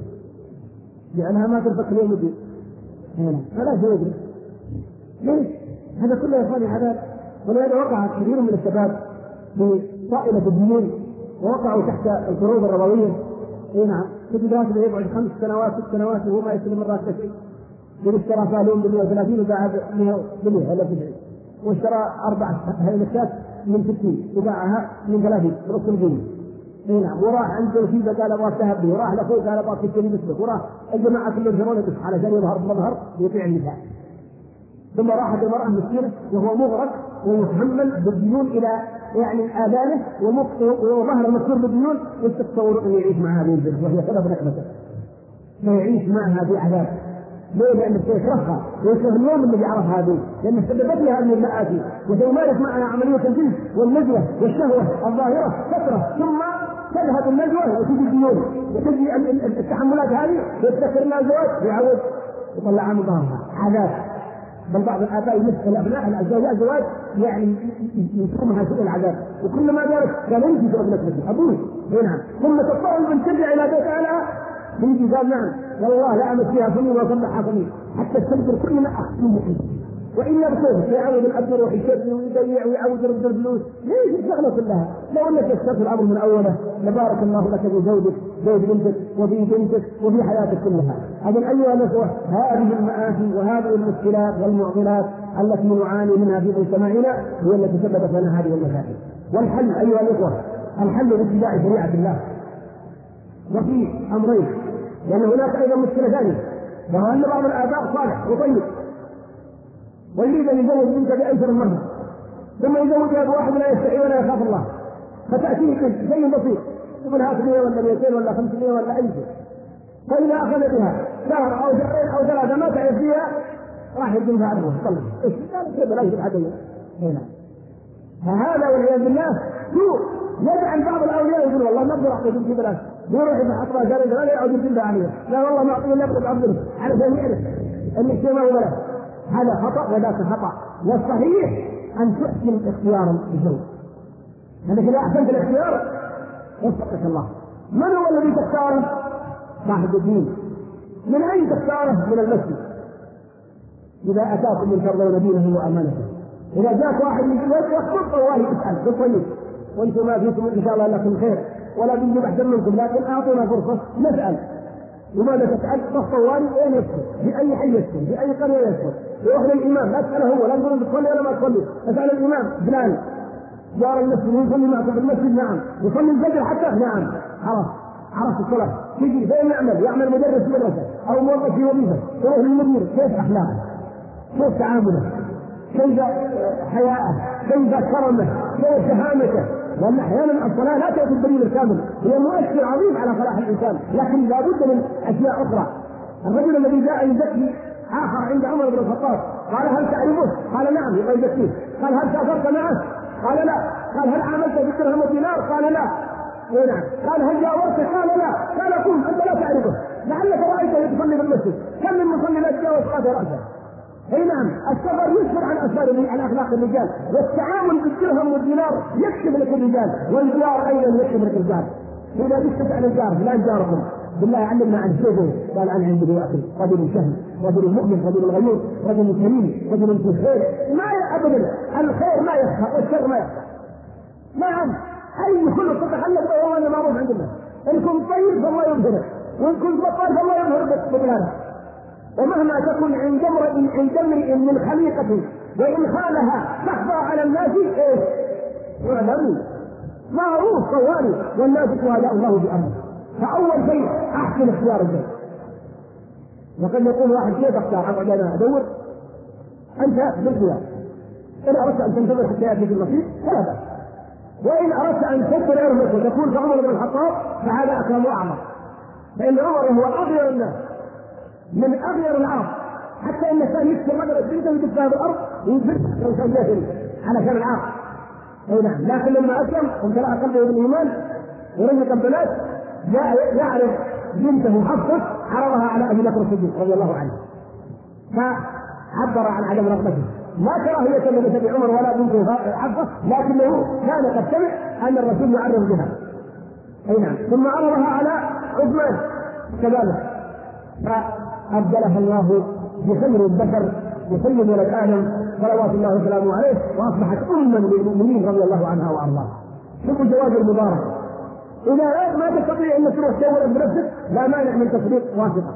[SPEAKER 1] لانها ما تنفك اليوم الدين هنا فلا شيء. ليش؟ هذا كله يا اخواني عذاب. ولهذا وقع كثير من الشباب في طائله الديون ووقعوا تحت القروض الربويه. اي نعم. كنت داخل يقعد 5 سنوات 6 سنوات وهو ما يستلم الراس شيء. اشترى صالون ب 130 وباع ب 100 ولا 90 واشترى 4 هيلكات من 60 وباعها من 30 برأس الجنيه. اي نعم. وراح عند توكيل قال ابغى ذهب به وراح لاخوه قال ابغى تشتري مثلك وراح الجماعه كلهم يشترون بس علشان يظهر بمظهر يطيع النساء. ثم راحت المراه مسكينه وهو مغرق ومحمل بالديون الى يعني آذانه وظهر مكسور بالديون وتتصور انه يعيش مع هذه البنت وهي سبب نعمته فيعيش معها في عذاب. ليه؟ لأن يكرهها ويكره اليوم الذي عرف هذه لأن سببت له هذه المآسي وسيمارس معها عملية الجنس والنزوة والشهوة الظاهرة فترة ثم تذهب النزوة وتجي الديون وتجي التحملات هذه ويتذكر لها الزواج يعود يطلع عن ظهرها عذاب. بل بعض الآباء يمسك الأبناء الزواج يعني يسومها سوء العذاب وكل ما ذلك قال انت ابنك أبوه هنا ثم تضطر أن ترجع إلى بيت أهلها يجي قال نعم والله لا أمس فيها صميم وصبحها صميم حتى تستنكر كل ما أخذ وإلا بكيف يعود الأب يروح يشتري ويبيع ويعود يرد الفلوس. ليش الشغلة كلها؟ لو أنك استغفر الأمر من أوله لبارك الله لك بزوجك زوج بنتك وفي بنتك وفي حياتك كلها. أظن أيها الأخوة هذه المآسي وهذه المشكلات والمعضلات التي نعاني منها في مجتمعنا هي التي سببت لنا هذه المشاكل. والحل أيها الأخوة الحل باتباع شريعة الله. وفي أمرين لأن هناك أيضا مشكلة ثانية وهو أن بعض الآباء صالح وطيب ويريد أن يزوج بنت بأيسر المهر ثم يزوجها بواحد لا يستحي ولا يخاف الله فتأتيه شيء بسيط يقول هات 100 ولا 200 ولا 500 ولا أي شيء فإذا أخذ بها شهر أو شهرين أو 3 ما تعرف فيها راح يجي بها أبوه طلق إيش قال كيف لا يجب حديث هنا. فهذا والعياذ بالله سوء يجعل بعض الأولياء يقول والله ما أقدر أعطي بنتي بلاش يروح يحطها شهرين لا يعود يجيبها عليها لا والله ما أعطيه نقد عبده علشان يعرف أن الشيء ما هو بلاش. هذا خطأ وذاك خطأ. والصحيح أن تحسن اختيار الزوج. لأنك إذا أحسنت الاختيار وفقك الله. من هو الذي تختاره؟ صاحب الدين. من أين تختاره؟ من المسجد. إذا أتاكم من ترضون دينه وأمانته. إذا جاءك واحد من الوجه يخطط والله اسأل بالطيب وأنتم ما فيكم إن شاء الله لكم خير ولا بنجيب أحسن منكم لكن أعطونا فرصة نسأل. لماذا تسأل؟ طوالي وين يسكن؟ في أي حي يسكن؟ في أي قرية يسكن؟ يروح للإمام لا تسأله هو لا تقول تصلي ولا ما تصلي اسأل الإمام فلان جار المسجد يصلي معكم في المسجد نعم يصلي الفجر حتى نعم خلاص عرفت الصلاة تجي فين يعمل مدرس مدرسة أو موظف في وظيفة يروح للمدير كيف أخلاقه كيف تعامله كيف حياءه كيف كرمه كيف شهامته. لأن أحيانا الصلاة لا تأتي الدليل الكامل هي مؤثر عظيم على صلاح الإنسان لكن لا بد من أشياء أخرى. الرجل الذي جاء يزكي آخر عند عمر بن الخطاب قال هل تعرفه؟ قال نعم يبقى يزكيه. قال هل سافرت معه؟ قال لا. قال هل عاملت بالدرهم والدينار؟ قال لا. اي نعم. قال هل جاورته؟ قال لا. قال قم انت لا تعرفه لعلك رايته يصلي في المسجد، كم من مصلي لا تجاوز قاضي راسه. اي نعم. السفر يسفر عن اخلاق الرجال، والتعامل بالدرهم والدينار يكشف لك الرجال، والجار ايضا يكشف لك الجار. اذا تسكت عن الجار لا جاركم بالله علمنا عن شيء. قال عن عنده اخي رجل شهم، رجل مؤمن، رجل غيور، رجل كريم، رجل في الخير. ما ابدا الخير ما يخفى والشر ما يخفى. نعم. اي خلق تتخلق به هو معروف عند الله. ان كنت طيب فالله يظهره، وان كنت بطال فالله يظهر بطلانه. ومهما تكن عند امرئ من خليقة وإن خالها تخفى على الناس ايش؟ يعلمون معروف طوالي والناس شهداء الله بأمره. فأول شيء أحسن اختيار الزوج. وقد يقول واحد كيف اختار؟ أقعد أنا أدور. أنت بالخيار، إن أردت أن تنتظر حتى يأتي في النصيب فلا بأس، وإن أردت أن تكثر عرضك وتكون كعمر بن الخطاب فهذا أكرم وأعظم، فإن عمر هو أغير الناس من أغير العرب، حتى إن كان يكسر مدر البنت ويدفها بالأرض وينفذها لو كان جاهل على كان العرب. أي نعم. لكن لما أسلم وامتلأ قلبه بالإيمان ورزق البنات جاء يعرف بنته حفصة عرضها على أبي بكر الصديق رضي الله عنه، فعبر عن عدم رغبته، ما كراهية لبنت عمر ولا بنته حفصة، لكنه كان قد سمع أن الرسول يعرض بها. أي نعم. ثم عرضها على عثمان كذلك، فأبدلها الله بخير البشر وسيد ولد آدم صلوات الله وسلامه عليه، وأصبحت أما للمؤمنين رضي الله عنها وأرضاها. شوف الجواز المبارك. إذا ما تستطيع أن تروح تدور بنفسك لا مانع من تطبيق واسطة.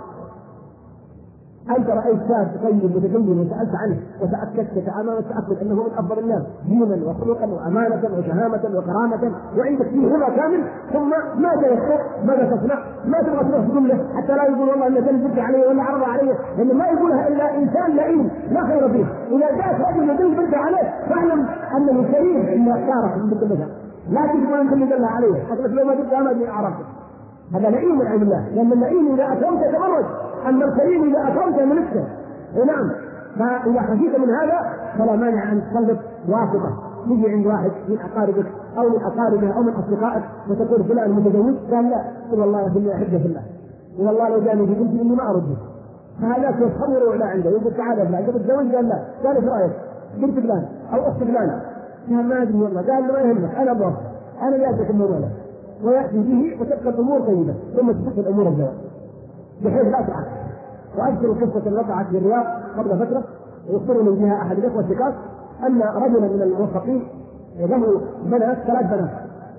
[SPEAKER 1] أنت رأيت شاب طيب متدين وسألت عنه وتأكدت تماما التأكد أنه من أفضل الناس دينا وخلقا وأمانة وشهامة وكرامة وعندك فيه هبة كامل، ثم ما تيسر ماذا تصنع؟ ما تبغى تروح تقول حتى لا يقول والله أن تنزل عليه ولا عرض عليه، لأنه ما يقولها إلا إنسان لئيم لا خير فيه. إذا جاءت رجل يدل بنت عليه فاعلم أنه كريم إلا اختارك من بنت مثلا، لا تجب أن تدل عليه حتى لو ما جبت أمد أعرفه. هذا لئيم من عند الله، لأن اللئيم إذا أكرمت تبرج، أما الكريم إذا أكرمت ملكته. نعم. فإذا خشيت من هذا فلا مانع أن تسلط واسطة، تجي عند واحد من أقاربك أو من أقاربه أو من أصدقائك وتقول فلان متزوج، قال لا، قل والله يا ابني أحبه في الله، والله لو جاني في بنتي إني ما أرده. فهذا يتصور إلى عنده يقول تعالى فلان أنت بتتزوج؟ قال لا. قال إيش رأيك؟ بنت فلان أو أخت فلان؟ قال ما أدري والله. قال ما يهمك أنا أبغى، أنا جايبك الموضوع له، ويأتي به وتبقى الأمور طيبة ثم تفك الأمور الزواج بحيث لا تعرف. وأذكر قصة وقعت في الرياض قبل فترة يذكرني بها أحد الإخوة الثقات أن رجلا من الموفقين له بنات 3 بنات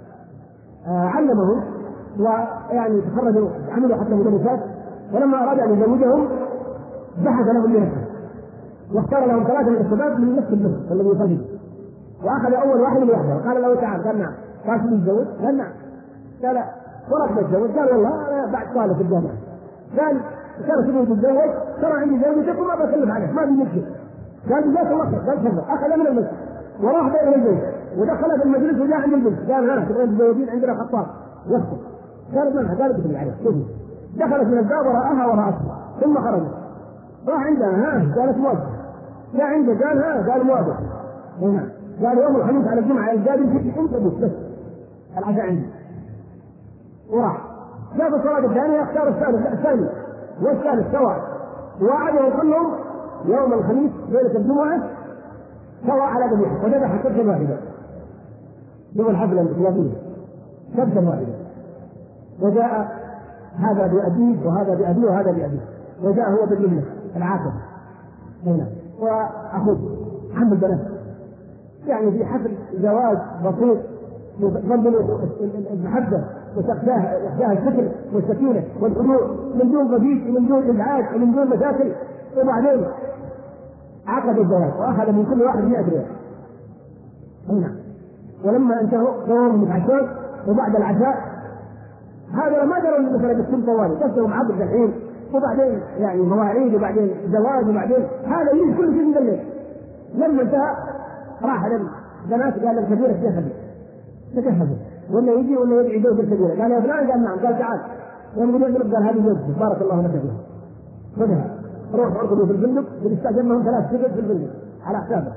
[SPEAKER 1] علمهم ويعني تخرجوا عملوا حتى مدرسات، ولما أراد أن يزوجهم بحث لهم بنفسه واختار لهم 3 من الشباب من نفس المسجد الذي يصلي، وأخذ أول واحد لوحده وقال له تعال. قال نعم. قال شو تتزوج؟ قال نعم. قال لا ورحت اتزوج. قال والله انا بعد طالب في الجامعه. قال كان تبغى تتزوج؟ ترى عندي زوجتك وما بكلف عليك ما في مشكله. قال جزاك الله خير. قال تفضل. اخذ من المسجد وراح بين البيت ودخل في المجلس وجاء عند البنت. قال ها تبغى تتزوجين عندنا خطاب يخطب. قالت منها. قالت بالله عليك شوفي. دخلت من الباب وراءها ورأتها ثم خرجت راح عندها. ها قالت موافق. لا عنده. قال ها قال موافق. هنا قال يوم الخميس على الجمعه القادم في انت بس العشاء عندي. وراح جاب الصلاة الثانية اختار الثاني والثالث سواء، ووعدهم كلهم يوم الخميس ليلة الجمعة سواء على ذبيحة، وذبح كبشة واحدة يوم الحفلة الإسلامية كبشة واحدة، وجاء هذا بأبيه وهذا بأبيه وهذا بأبيه، وجاء هو بالابنة العاقل هنا وأخوه حمل البنات، يعني في حفل زواج بسيط يضمن المحبة وتحداها الفكر والسكينة والهدوء من دون ضجيج ومن دون إزعاج ومن دون مشاكل. وبعدين عقد الزواج وأخذ من كل واحد 100 ريال. هنا ولما انتهوا يوم متعشون وبعد العشاء هذا ما دروا مثلا بالسن طوالي قصدهم عقد الحين وبعدين يعني مواعيد وبعدين زواج وبعدين هذا يجي كل شيء من الليل. لما انتهى راح للبنات قال الكبيرة تجهزوا ولا يجي ولا يدعي زوج الكبيرة. قال يا فلان. قال نعم. قال تعال. يوم يقول قال هذه زوجتي بارك الله لك فيها. خذها روح ارقدوا في الفندق بالاستاذ انهم 3 سجد في الفندق على حسابه.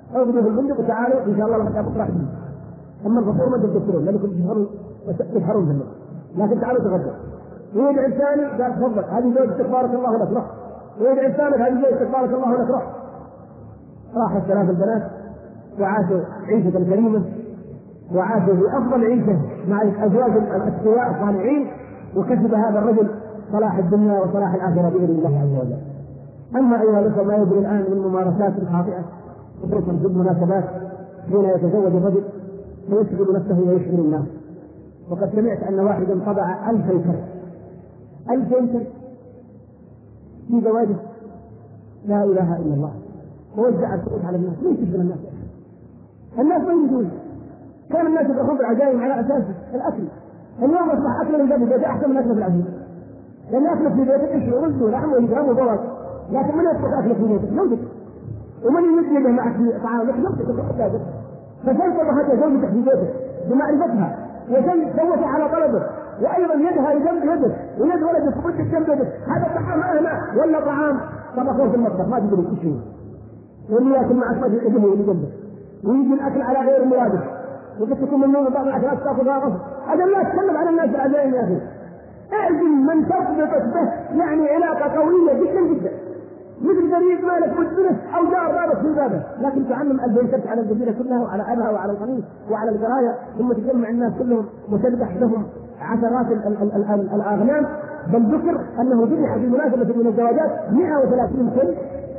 [SPEAKER 1] اغدوا في الفندق وتعالوا ان شاء الله لما بكره. اما الفطور ما تذكرون لانكم تسهرون في النوم، لكن تعالوا تغدوا. ويدعي الثاني قال تفضل هذه زوجتك بارك الله لك روح. ويدعي الثالث هذه زوجتك بارك الله لك روح. راح الثلاث البنات وعاشوا عيشة كريمة، وعاشوا بأفضل عيشة مع أزواج الأتقياء الصالحين، وكسب هذا الرجل صلاح الدنيا وصلاح الآخرة بإذن الله عز وجل. أما أيها الأخوة ما يجري الآن من ممارسات خاطئة خصوصا في المناسبات حين يتزوج الرجل فيشغل نفسه ويشغل الناس. وقد سمعت أن واحدا طبع 1000 كرت 1000 كرت في زواجه، لا إله إلا الله، ووزع الكروت على الناس. ليش تشغل الناس؟ الناس ما يجوز. كان الناس يأخذون العزائم على أساس الأكل. اليوم أصبح أكل من بيت أحسن من أكل في العزيز، لأن أكل في بيتك إيش ورز ولحم ويجرم وبرد، لكن من يطبخ أكل في بيتك؟ زوجك. ومن يمد معك في طعامك؟ زوجك. فكيف طبختها زوجتك في بيتك بمعرفتها وسوت على طلبك، وأيضا يدها جنب يدك ويد ولدك وبنتك جنب يدك؟ هذا طعام أهله ولا طعام طبخوه في المطبخ؟ ما تدري إيش هو. واللي ياكل معك ما تدري اللي جنبك، ويجي الأكل على غير مرادك، وقد تكون من بعض الأكلات تأخذها غصب. هذا لا تتكلم عن الناس العزائم يا أخي. اعزم من ترتبط به يعني علاقة قوية جدا جدا، مثل قريب مالك مدرس أو جار بابك في بابه، لكن تعلم البيتك على الجزيرة كلها وعلى أبها وعلى القميص وعلى القراية، ثم تجمع الناس كلهم وتذبح لهم عشرات الأغنام. بل ذكر أنه ذبح في مناسبة من الزواجات 130 كل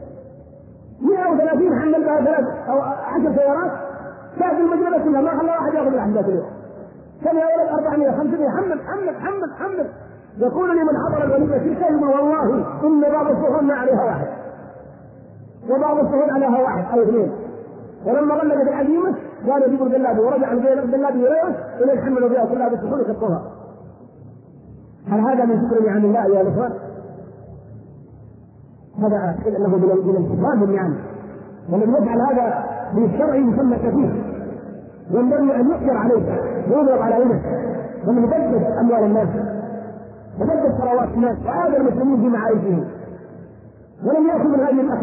[SPEAKER 1] 130 حمل بها 3 أو 10 سيارات، كانت المجلة كلها ما خلى واحد يأخذ الأحداث اليوم. كان يا ولد 400 500 حمل. يقول لي من حضر الوليمة في كلمة والله إن بعض الصهون ما عليها واحد وبعض الصهون عليها واحد أو 2. ولما غلقت العزيمة قال يجيب الجلابي ورجع الجلابي إلى يحملوا بها كلها بالصهون يكتبوها. هل هذا من شكر نعم الله يا الإخوان؟ هذا أعتقد أنه من الكفران يعني، ولم يجعل هذا في الشرع يسمى كثير، ينبغي أن يؤثر عليه ويضرب على عينه ومن يبدد أموال الناس وبدد ثروات الناس وآذى المسلمين في معايشهم، ولم يأخذ من هذه الأخذ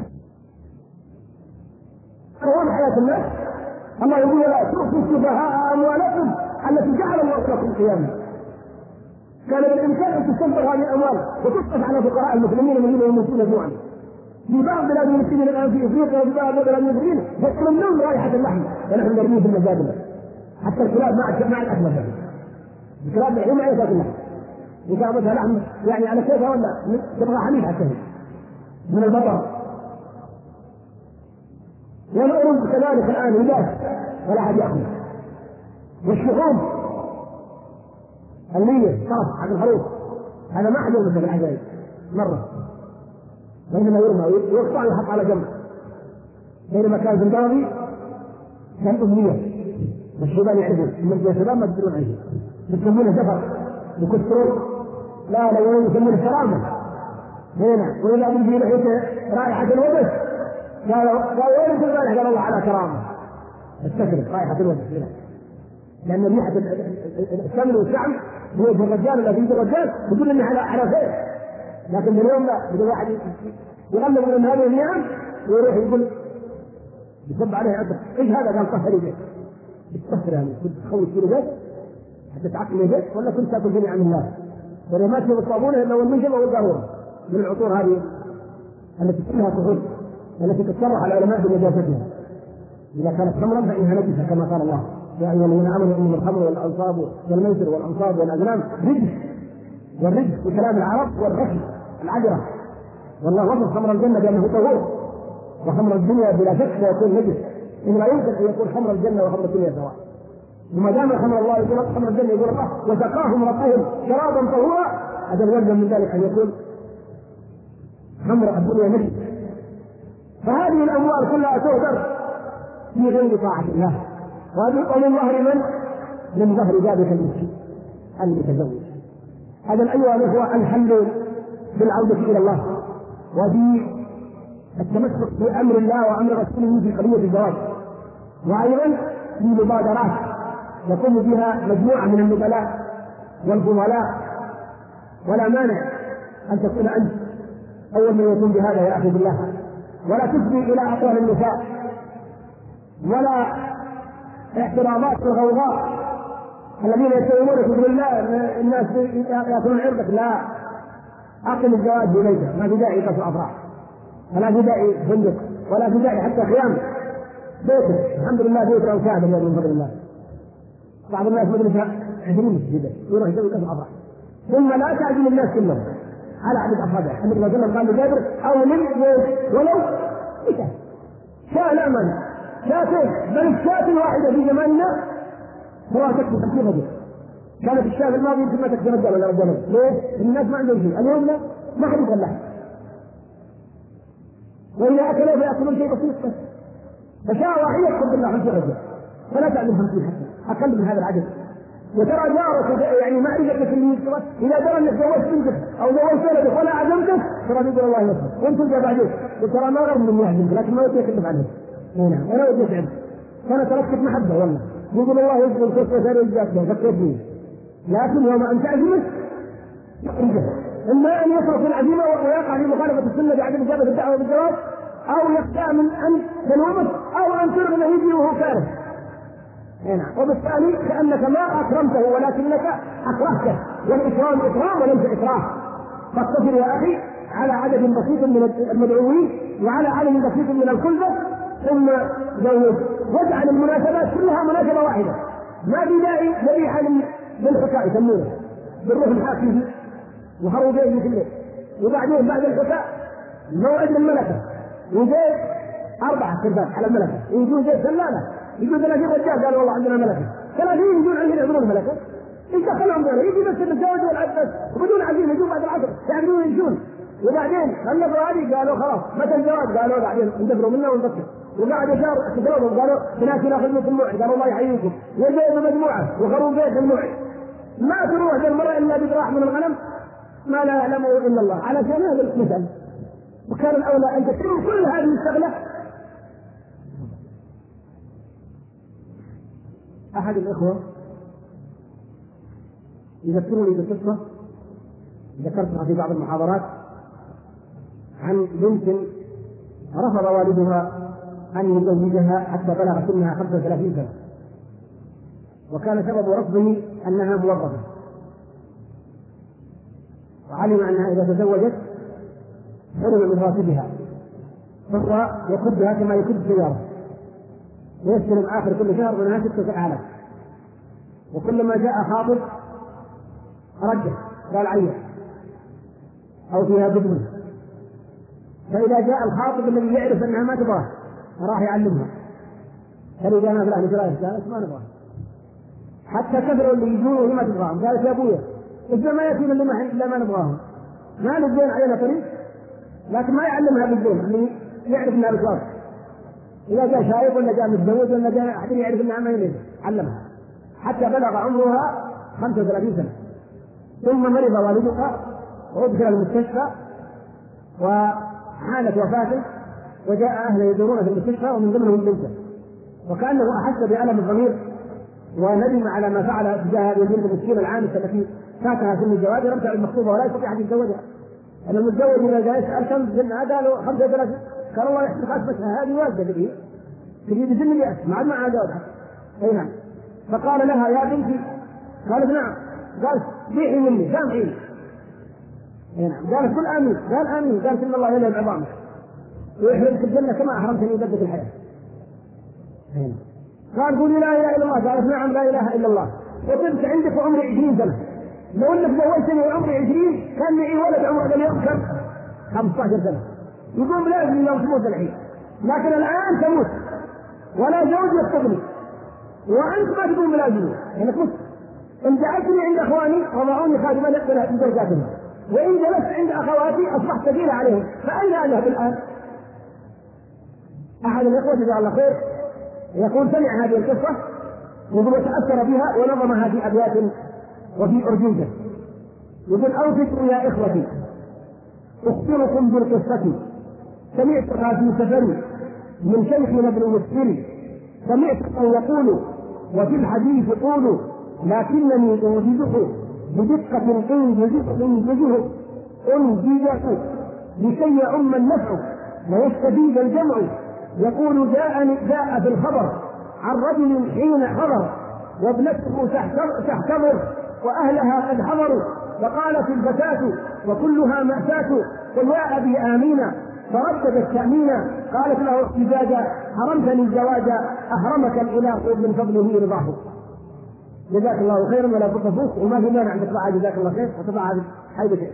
[SPEAKER 1] قوام حياة الناس. الله يقول لا تؤتوا السفهاء أموالكم التي جعل الله لكم قياما. كان بالإمكان أن تستنفر هذه الأموال وتصرف على فقراء المسلمين الذين يموتون جوعا. في بعض بلاد المسلمين الآن في إفريقيا وفي بعض بلاد المسلمين يتمنون رائحة اللحم ونحن نرميه في المزابل، حتى الكلاب مع الأكل. الكلاب الحين ما يأكل اللحم، يجابتها لحم يعني على كيفها ولا تبغى حليب حتى من البقر. والأرز كذلك الآن لباس ولا أحد يأكل. والشحوم المية صرف حق الخروف هذا ما أحد يلبسه في العجائب مرة، بينما يرمى ويقطع ويحط على جنب. بينما كان في الماضي كان أمنية والشباب يعرفون من الشباب ما تدرون عنه يسمونه زفر يكسرون لا يسمونه كرامة هنا. وإذا من لحيته رائحة الوبس قالوا وين الرائحة؟ قال الله على كرامة استكرم رائحة الوبس هنا، لأن ريحة السمن والشعب بوجه الرجال ولا في يد الرجال يقول إنه على خير. لكن اليوم لا، يقول واحد يغلب من هذه النعم ويروح يقول يصب عليه عطر. ايش هذا؟ قال طهري بيت. الطهر يعني كنت تخوف في بيت حتى تعقل البيت ولا كنت تاكل في نعم الله؟ ولا ما تشرب الصابونه الا والمنجم والقاروره من العطور هذه التي كلها كحول التي تتصرح العلماء بنجاستها. اذا كانت خمرا فانها نجسه كما قال الله يا ايها الذين امنوا ان الخمر والانصاب والميسر والانصاب والازلام رجس. والرجس بكلام العرب والرجس العجره، والله وصف خمر الجنه بانه طهور، وخمر الدنيا بلا شك سيكون نجس. إن لا يمكن أن يكون خمر الجنة وخمر الدنيا سواء. وما دام خمر الله يقول خمر الجنة يقول الله وسقاهم ربهم شرابا طهورا، هذا يلزم من ذلك أن يكون خمر الدنيا نجس. فهذه الأموال كلها تهدر في غير طاعة الله، ومن ظهر من ظهر ذلك المسكين المتزوج. هذا أيها الأخوة الحل بالعودة إلى الله وفي التمسك بأمر الله وأمر رسوله في قضية الزواج، وأيضا في مبادرات يقوم بها مجموعة من النبلاء والفضلاء. ولا مانع أن تكون أنت أول من يقوم بهذا يا أخي بالله، ولا تفضي إلى أقوال النساء ولا اعتراضات الغوغاء الذين يتهمون بالله الناس ياكلون عرضك. لا، اقم الزواج ببيتك، ما في داعي قصر افراح، ولا في داعي فندق، ولا في داعي حتى خيام بيتك. الحمد لله بيت او كعب اليوم من فضل الله. بعض الناس مدرسة 20 مسجدا يروح يسوي قصر افراح، ثم لا تعزم الناس كلهم على عدد اصابع. النبي صلى الله عليه وسلم قال لجابر: اولم ولو شاء لا مانع، شاتين، بل الشاة الواحدة في زماننا ترى تكفي 50 رجل. كانت الشاة الماضية يمكن ما تكفي رجال ولا رجال. ليه؟ الناس ما عندهم شيء. اليوم لا، ما حد يقول لحم، وإذا أكلوا فيأكلون شيء بسيط بس. فشاة واحدة تقبل الله 50 رجل، فلا تعلم 50 حتى أقل من هذا العدد. وترى جارك يعني معرفتك اللي يسوى إذا ترى أنك زوجت بنتك أو زوجت ولدك ولا عزمتك ترى يقول الله يسر وأنت تلقى بعدين وترى ما غير من يعزمك، لكن ما يجي يكذب عليك. نعم، ولا يجي يتعب. فأنا تركتك محبة والله، يقول الله يسر كيف يسر يجاك فكيف فيه. لكن يوم أن تعزمك إما أن يترك العزيمة ويقع في مخالفة السنة بعدم إجابة الدعوة بالجواب، أو يخشى من أن تلومه، أو أن ترغم يجي وهو كاره. نعم، وبالتالي كأنك ما أكرمته ولكنك أكرهته، والإكرام إكرام وليس إكراه. فاقتصر يا أخي على عدد بسيط من المدعوين وعلى عدد بسيط من الخلفة، ثم زوج، واجعل المناسبات كلها مناسبة واحدة. ما في داعي ذبيحة بالحكاء يسمونه بالروح الحاكي وخروجين في الليل، وبعدين بعد الحكاء موعد الملكة وزيد 4 كربات على الملكة، يجون زيد سلالة، يجون 30 رجال قالوا والله عندنا ملكة، 30 يجون عندنا يعبدون الملكة، ايش دخلهم دول؟ يجي بس الزواج والعباس وبدون عزيمة، يجون بعد العصر يعبدون يمشون. وبعدين خلفوا هذه قالوا خلاص متى الزواج؟ قالوا بعدين ندبروا منا ونفكر. وبعد شهر تدربوا قالوا بناتي ناخذ منكم موعد، قالوا الله يحييكم، وجاءوا مجموعة وخروا بيت الموعد. ما تروح للمرأة إلا بجراح من الغنم ما لا يعلمه إلا الله، على هذا المثل. وكان الأولى أن تتم كل هذه الشغلة. أحد الإخوة يذكرني بقصة ذكرتها في بعض المحاضرات عن بنت رفض والدها أن يزوجها حتى بلغ سنها 35 سنة، وكان سبب رفضه أنها موظفة، وعلم أنها إذا تزوجت حرم من راتبها، فهو يكبها كما يكب السيارة ويستلم آخر كل شهر منها 6,000، وكلما جاء خاطب رجع قال عيّة أو فيها بدون. فإذا جاء الخاطب الذي يعرف أنها ما تبغاه راح يعلمها، هل جاءنا فلان ايش رايك؟ قالت ما نبغاه. حتى كثروا اللي يجون وهي ما تبغاهم، قالت يا ابويا إذا ما يأتي من اللي ما نبغاهم، ما نزين علينا طريق، لكن ما يعلمها بالزين اللي يعرف انها بشواط. إذا جاء شايب ولا جاء متزوج ولا جاء أحد يعرف انها ما يريد علمها حتى بلغ عمرها 35 سنة. ثم مرض والدها وأدخل المستشفى وحالت وفاته، وجاء أهله يدورون في المستشفى ومن ضمنهم بنته، وكأنه أحس بألم الضمير وندم على ما فعل تجاه هذه البنت المسكينة العانسة التي فاتها سن الزواج لم تعد مخطوبة ولا يستطيع أن يتزوجها. أنا المتزوج إذا جاء يسأل كم سنها قالوا 35، قال الله يحفظك أثبتها هذه والدة به تريد سن 100 ما عاد معها جوازها. أي نعم. فقال لها يا بنتي، قالت نعم، قالت بيعي مني سامحيني. أي نعم. قالت قل آمين، قال آمين، قالت إن الله يلعب عظامك ويحرمك الجنة كما أحرمتني بدك الحياة. أي نعم. قال قولي لا إله إلا الله، قالت نعم لا إله إلا الله، وطبت عندك وعمري 20 سنة، لو انك زوجتني وعمري 20 كان معي ولد عمره اليوم كم 15 سنة، يقوم لازم يوم تموت الحين، لكن الآن تموت ولا زوج يستغني وأنت ما تقوم بلازمه لأنك مت. إن جعلتني عند أخواني وضعوني خادما لأقبلها من درجاتهم، وإن جلست عند أخواتي أصبحت ثقيلة عليهم، فأين أذهب الآن؟ أحد الإخوة جزاه الله خير يقول سمع هذه القصة يقول وتأثر بها ونظمها في أبيات وفي أرجوزة، يقول أوصفوا يا إخوتي أخبركم بالقصة سمعتها في سفري من شيخنا ابن مسلم، سمعت أن يقول وفي الحديث قولوا لكنني أوجده بدقة أنجزه لكي يعم النفع ويستفيد الجمع يقول جاء في الخبر عن رجل حين حضر وابنته تحتضر وأهلها قد حضروا، فقالت الفتاة وكلها مأساة قل يا أبي آمينا، فرددت تأمينا، قالت له احتجاجا حرمتني الزواج أحرمك الإله من فضله رضاه. جزاك الله خيرا ولا تطفوك، وما في مانع عندك تطلع جزاك الله خير وتطلع هذه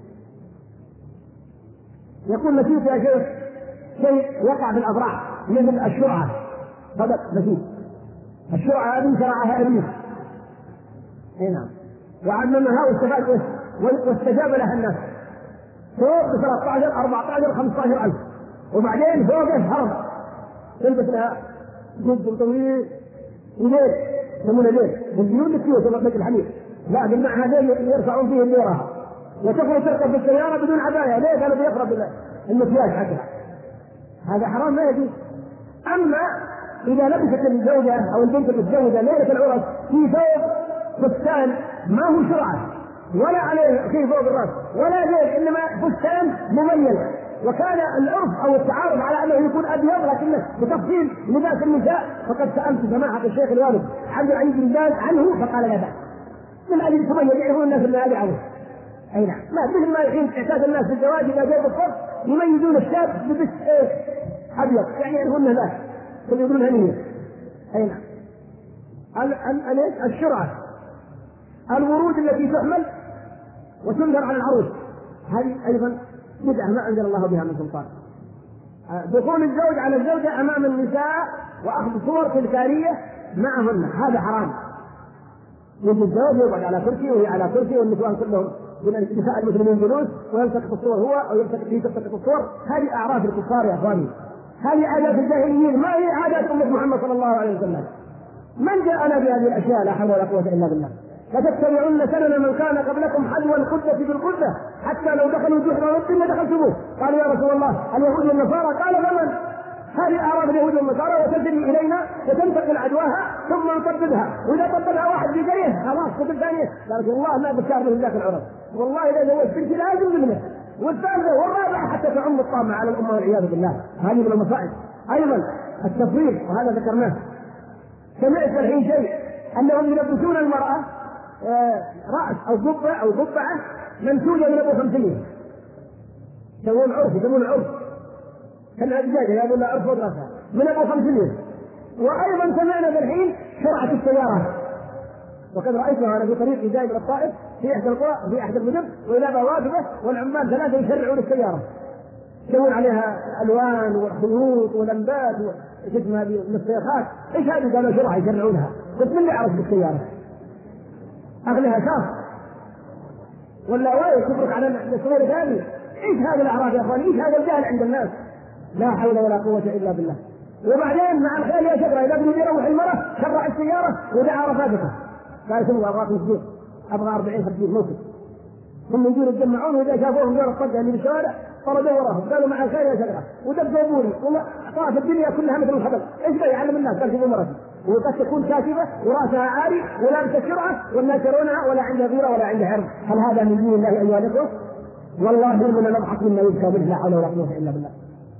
[SPEAKER 1] يقول نسيت يا شيخ شيء يقع في الأفراح مثل الشرعة. صدق نسيت الشرعة هذه شرعها إبليس. نعم. وعلمها واستجاب لها الناس فوق 13 14 15 ألف، وبعدين فوقه حرم تلبس لها جد طويل وليل يسمونه ليل بالبيوت الكيوت مثل الحديد، لا بالمعنى هذين يرفعون فيه الليرة، وتخرج تركب في السيارة بدون عباية. ليه؟ قالوا بيقرب المكياج حقها. هذا حرام ما يجوز. أما إذا لبست الزوجة أو البنت المتزوجة ليلة العرس في ثوب فستان ما هو شرعة ولا عليه شيء فوق الرأس ولا زيت، إنما فستان مميز، وكان العرف أو التعارف على أنه يكون أبيض لكنه بتفصيل لباس النساء، فقد سألت سماحة الشيخ الوالد عبد العزيز بن باز عنه فقال لا بأس، من أجل تميز يعرفون الناس أن هذه عروس. أي نعم. ما مثل ما الحين اعتاد الناس في الزواج إذا جاء بالصف يميزون الشاب بلبس أبيض، يعني يعرفون ذاك اللي يقولون هنيه. أي نعم. الشرعة الورود التي تحمل وتنذر على العروس هذه أيضا بدعة ما أنزل الله بها من سلطان. دخول الزوج على الزوجة أمام النساء وأخذ صور تذكارية معهن هذا حرام. يجي الزوج يقعد على كرسي وهي على كرسي والنسوان كلهم من النساء المسلمين جلوس ويلتقط الصور هو أو يلتقط الصور. هذه أعراف الكفار يا أخواني، هذه عادات الجاهليين، ما هي عادات أمة محمد صلى الله عليه وسلم. من جاءنا بهذه الأشياء؟ لا حول ولا قوة إلا بالله. لتتبعن سنن من كان قبلكم حذو القدة بالقدة حتى لو دخلوا جحر رب لدخلتموه. قالوا يا رسول الله اليهود والنصارى؟ قال فمن؟ هذه أعراف اليهود والنصارى وتجري إلينا وتنتقل عدواها ثم نطببها، وإذا طببها واحد في جريه خلاص طبب ثانية. قال والله ما بشار من ذاك العرب، والله إذا زوجت بنتي لازم منه، والثالثة والرابعة حتى تعم الطامة على الأمة والعياذ بالله. هذه من المصائب. أيضا التفريط وهذا ذكرناه. سمعت الحين شيء أنهم يلبسون المرأة رأس أو ضبة أو ضبعة منسوجة من أبو 50، يسمون عرف، يسمون عرف كالأدجاجة يقول لها عرف رأسها من أبو 50. وأيضا سمعنا بالحين شرعة السيارات، وقد رأيتها أنا في طريق جاي من الطائف في إحدى القرى في إحدى المدن وإذا واقفة والعمال ثلاثة يشرعون السيارة، يسوون عليها ألوان وخيوط ولمبات وجسمها بالمسيخات. إيش هذه؟ قالوا شرعة يشرعونها. قلت من اللي عرف بالسيارة؟ أغلها شاف ولا وايد تبرك على الصغير ثاني. إيش هذه الأعراض يا أخواني؟ إيش هذا الجهل عند الناس؟ لا حول ولا قوة إلا بالله. وبعدين مع الخير يا شبرا إذا بدهم يروح المرة شرع السيارة ودعا رفاقته قال سموا أبغاكم صدور أبغى 40-50 موسم، ثم يجون يتجمعون وإذا شافوهم دور الطقة اللي بالشوارع طردوا وراهم قالوا مع الخير يا شبرا ودبوا بوري طاف الدنيا كلها مثل الخبل. إيش بقى يعلم الناس؟ قال شوفوا مرتي وقد تكون كاتبة وراسها عاري ولابسة الشرعة والناس يرونها ولا عندها غيرة ولا عندها حرم. هل هذا من دين الله أيها الأخوة؟ والله إننا نضحك مما يذكر به لا حول ولا قوة إلا بالله.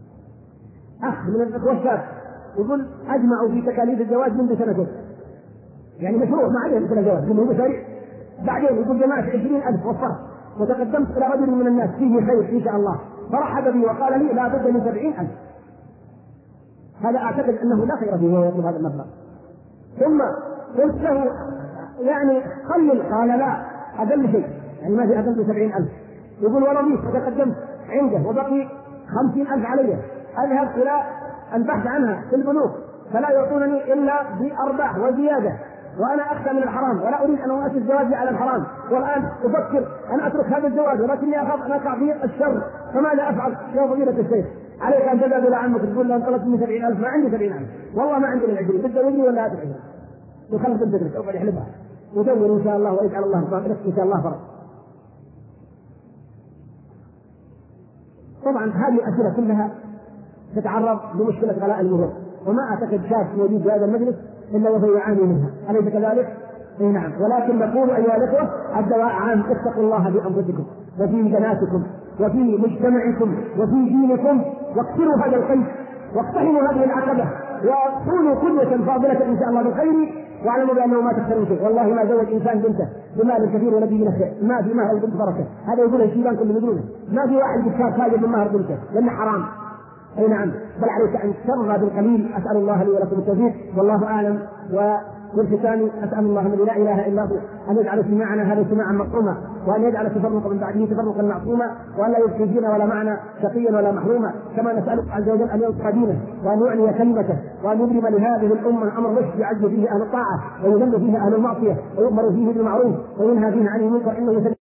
[SPEAKER 1] أخ من الإخوة الشاب يقول أجمعوا في تكاليف الزواج منذ سنتين، يعني مشروع ما عليه مثل الزواج منه مشاريع. بعدين يقول جماعة 20,000 وصرت وتقدمت إلى رجل من الناس فيه خير إن شاء الله فرحب بي وقال لي لا بد من 70,000. هذا أعتقد أنه لا خير فيه وهو يطلب هذا المبلغ. ثم قلت له يعني قلل، قال لا أقل شيء يعني ما في أقل من 70,000. يقول ورضيت وتقدمت عنده وبقي 50,000 علي، أذهب إلى البحث عنها في البنوك فلا يعطونني إلا بأرباح وزيادة، وأنا أخشى من الحرام ولا أريد أن أؤسس زواجي على الحرام، والآن أفكر أن أترك هذا الزواج ولكني أخاف أن أقع فيه الشر، فماذا أفعل يا فضيلة الشيخ؟ عليك أن تذهب إلى عمك تقول له أن طلبت مني 70,000. ما عندي 70,000 والله ما عندي من 20 تتزوجني ولا أتعبها وخلف البدرك أو يحلبها ودور إن شاء الله ويجعل الله إن شاء الله فرق. طبعا هذه الأسئلة كلها تتعرض لمشكلة غلاء المهور، وما أعتقد شاب موجود في هذا المجلس إلا وهو يعاني منها، أليس كذلك؟ أي نعم. ولكن نقول أيها الأخوة الدواء عام، اتقوا الله بأنفسكم وفي بناتكم وفي مجتمعكم وفي دينكم، واكثروا هذا الخير واقتحموا هذه العقبة وكونوا قدوة فاضلة إن شاء الله بالخير، واعلموا بأنه ما تخسرون شيء. والله ما زوج إنسان بنته بمال كثير ونبي من الخير، ما في مهر البنت بركة، هذا يقول الشيبان كله يقولونه، ما في واحد بكار فاجر من مهر بنته لأنه حرام. أي نعم، بل عليك أن ترضى بالقليل. أسأل الله لي ولكم التوفيق، والله أعلم. والختام أسأل الله الذي لا إله إلا هو أن يجعل اجتماعنا هذا اجتماعا مقوما، وأن يجعل التفرق من بعده تفرقا معصوما، وأن لا يبقي فينا ولا معنا شقيا ولا محروما. كما نسألك عز وجل أن ينصر دينه وأن يعلي كلمته وأن يبرم لهذه الأمة أمر رشد يعز فيه أهل الطاعة ويذل فيه أهل المعصية ويؤمر فيه بالمعروف وينهى فيه عن المنكر إنه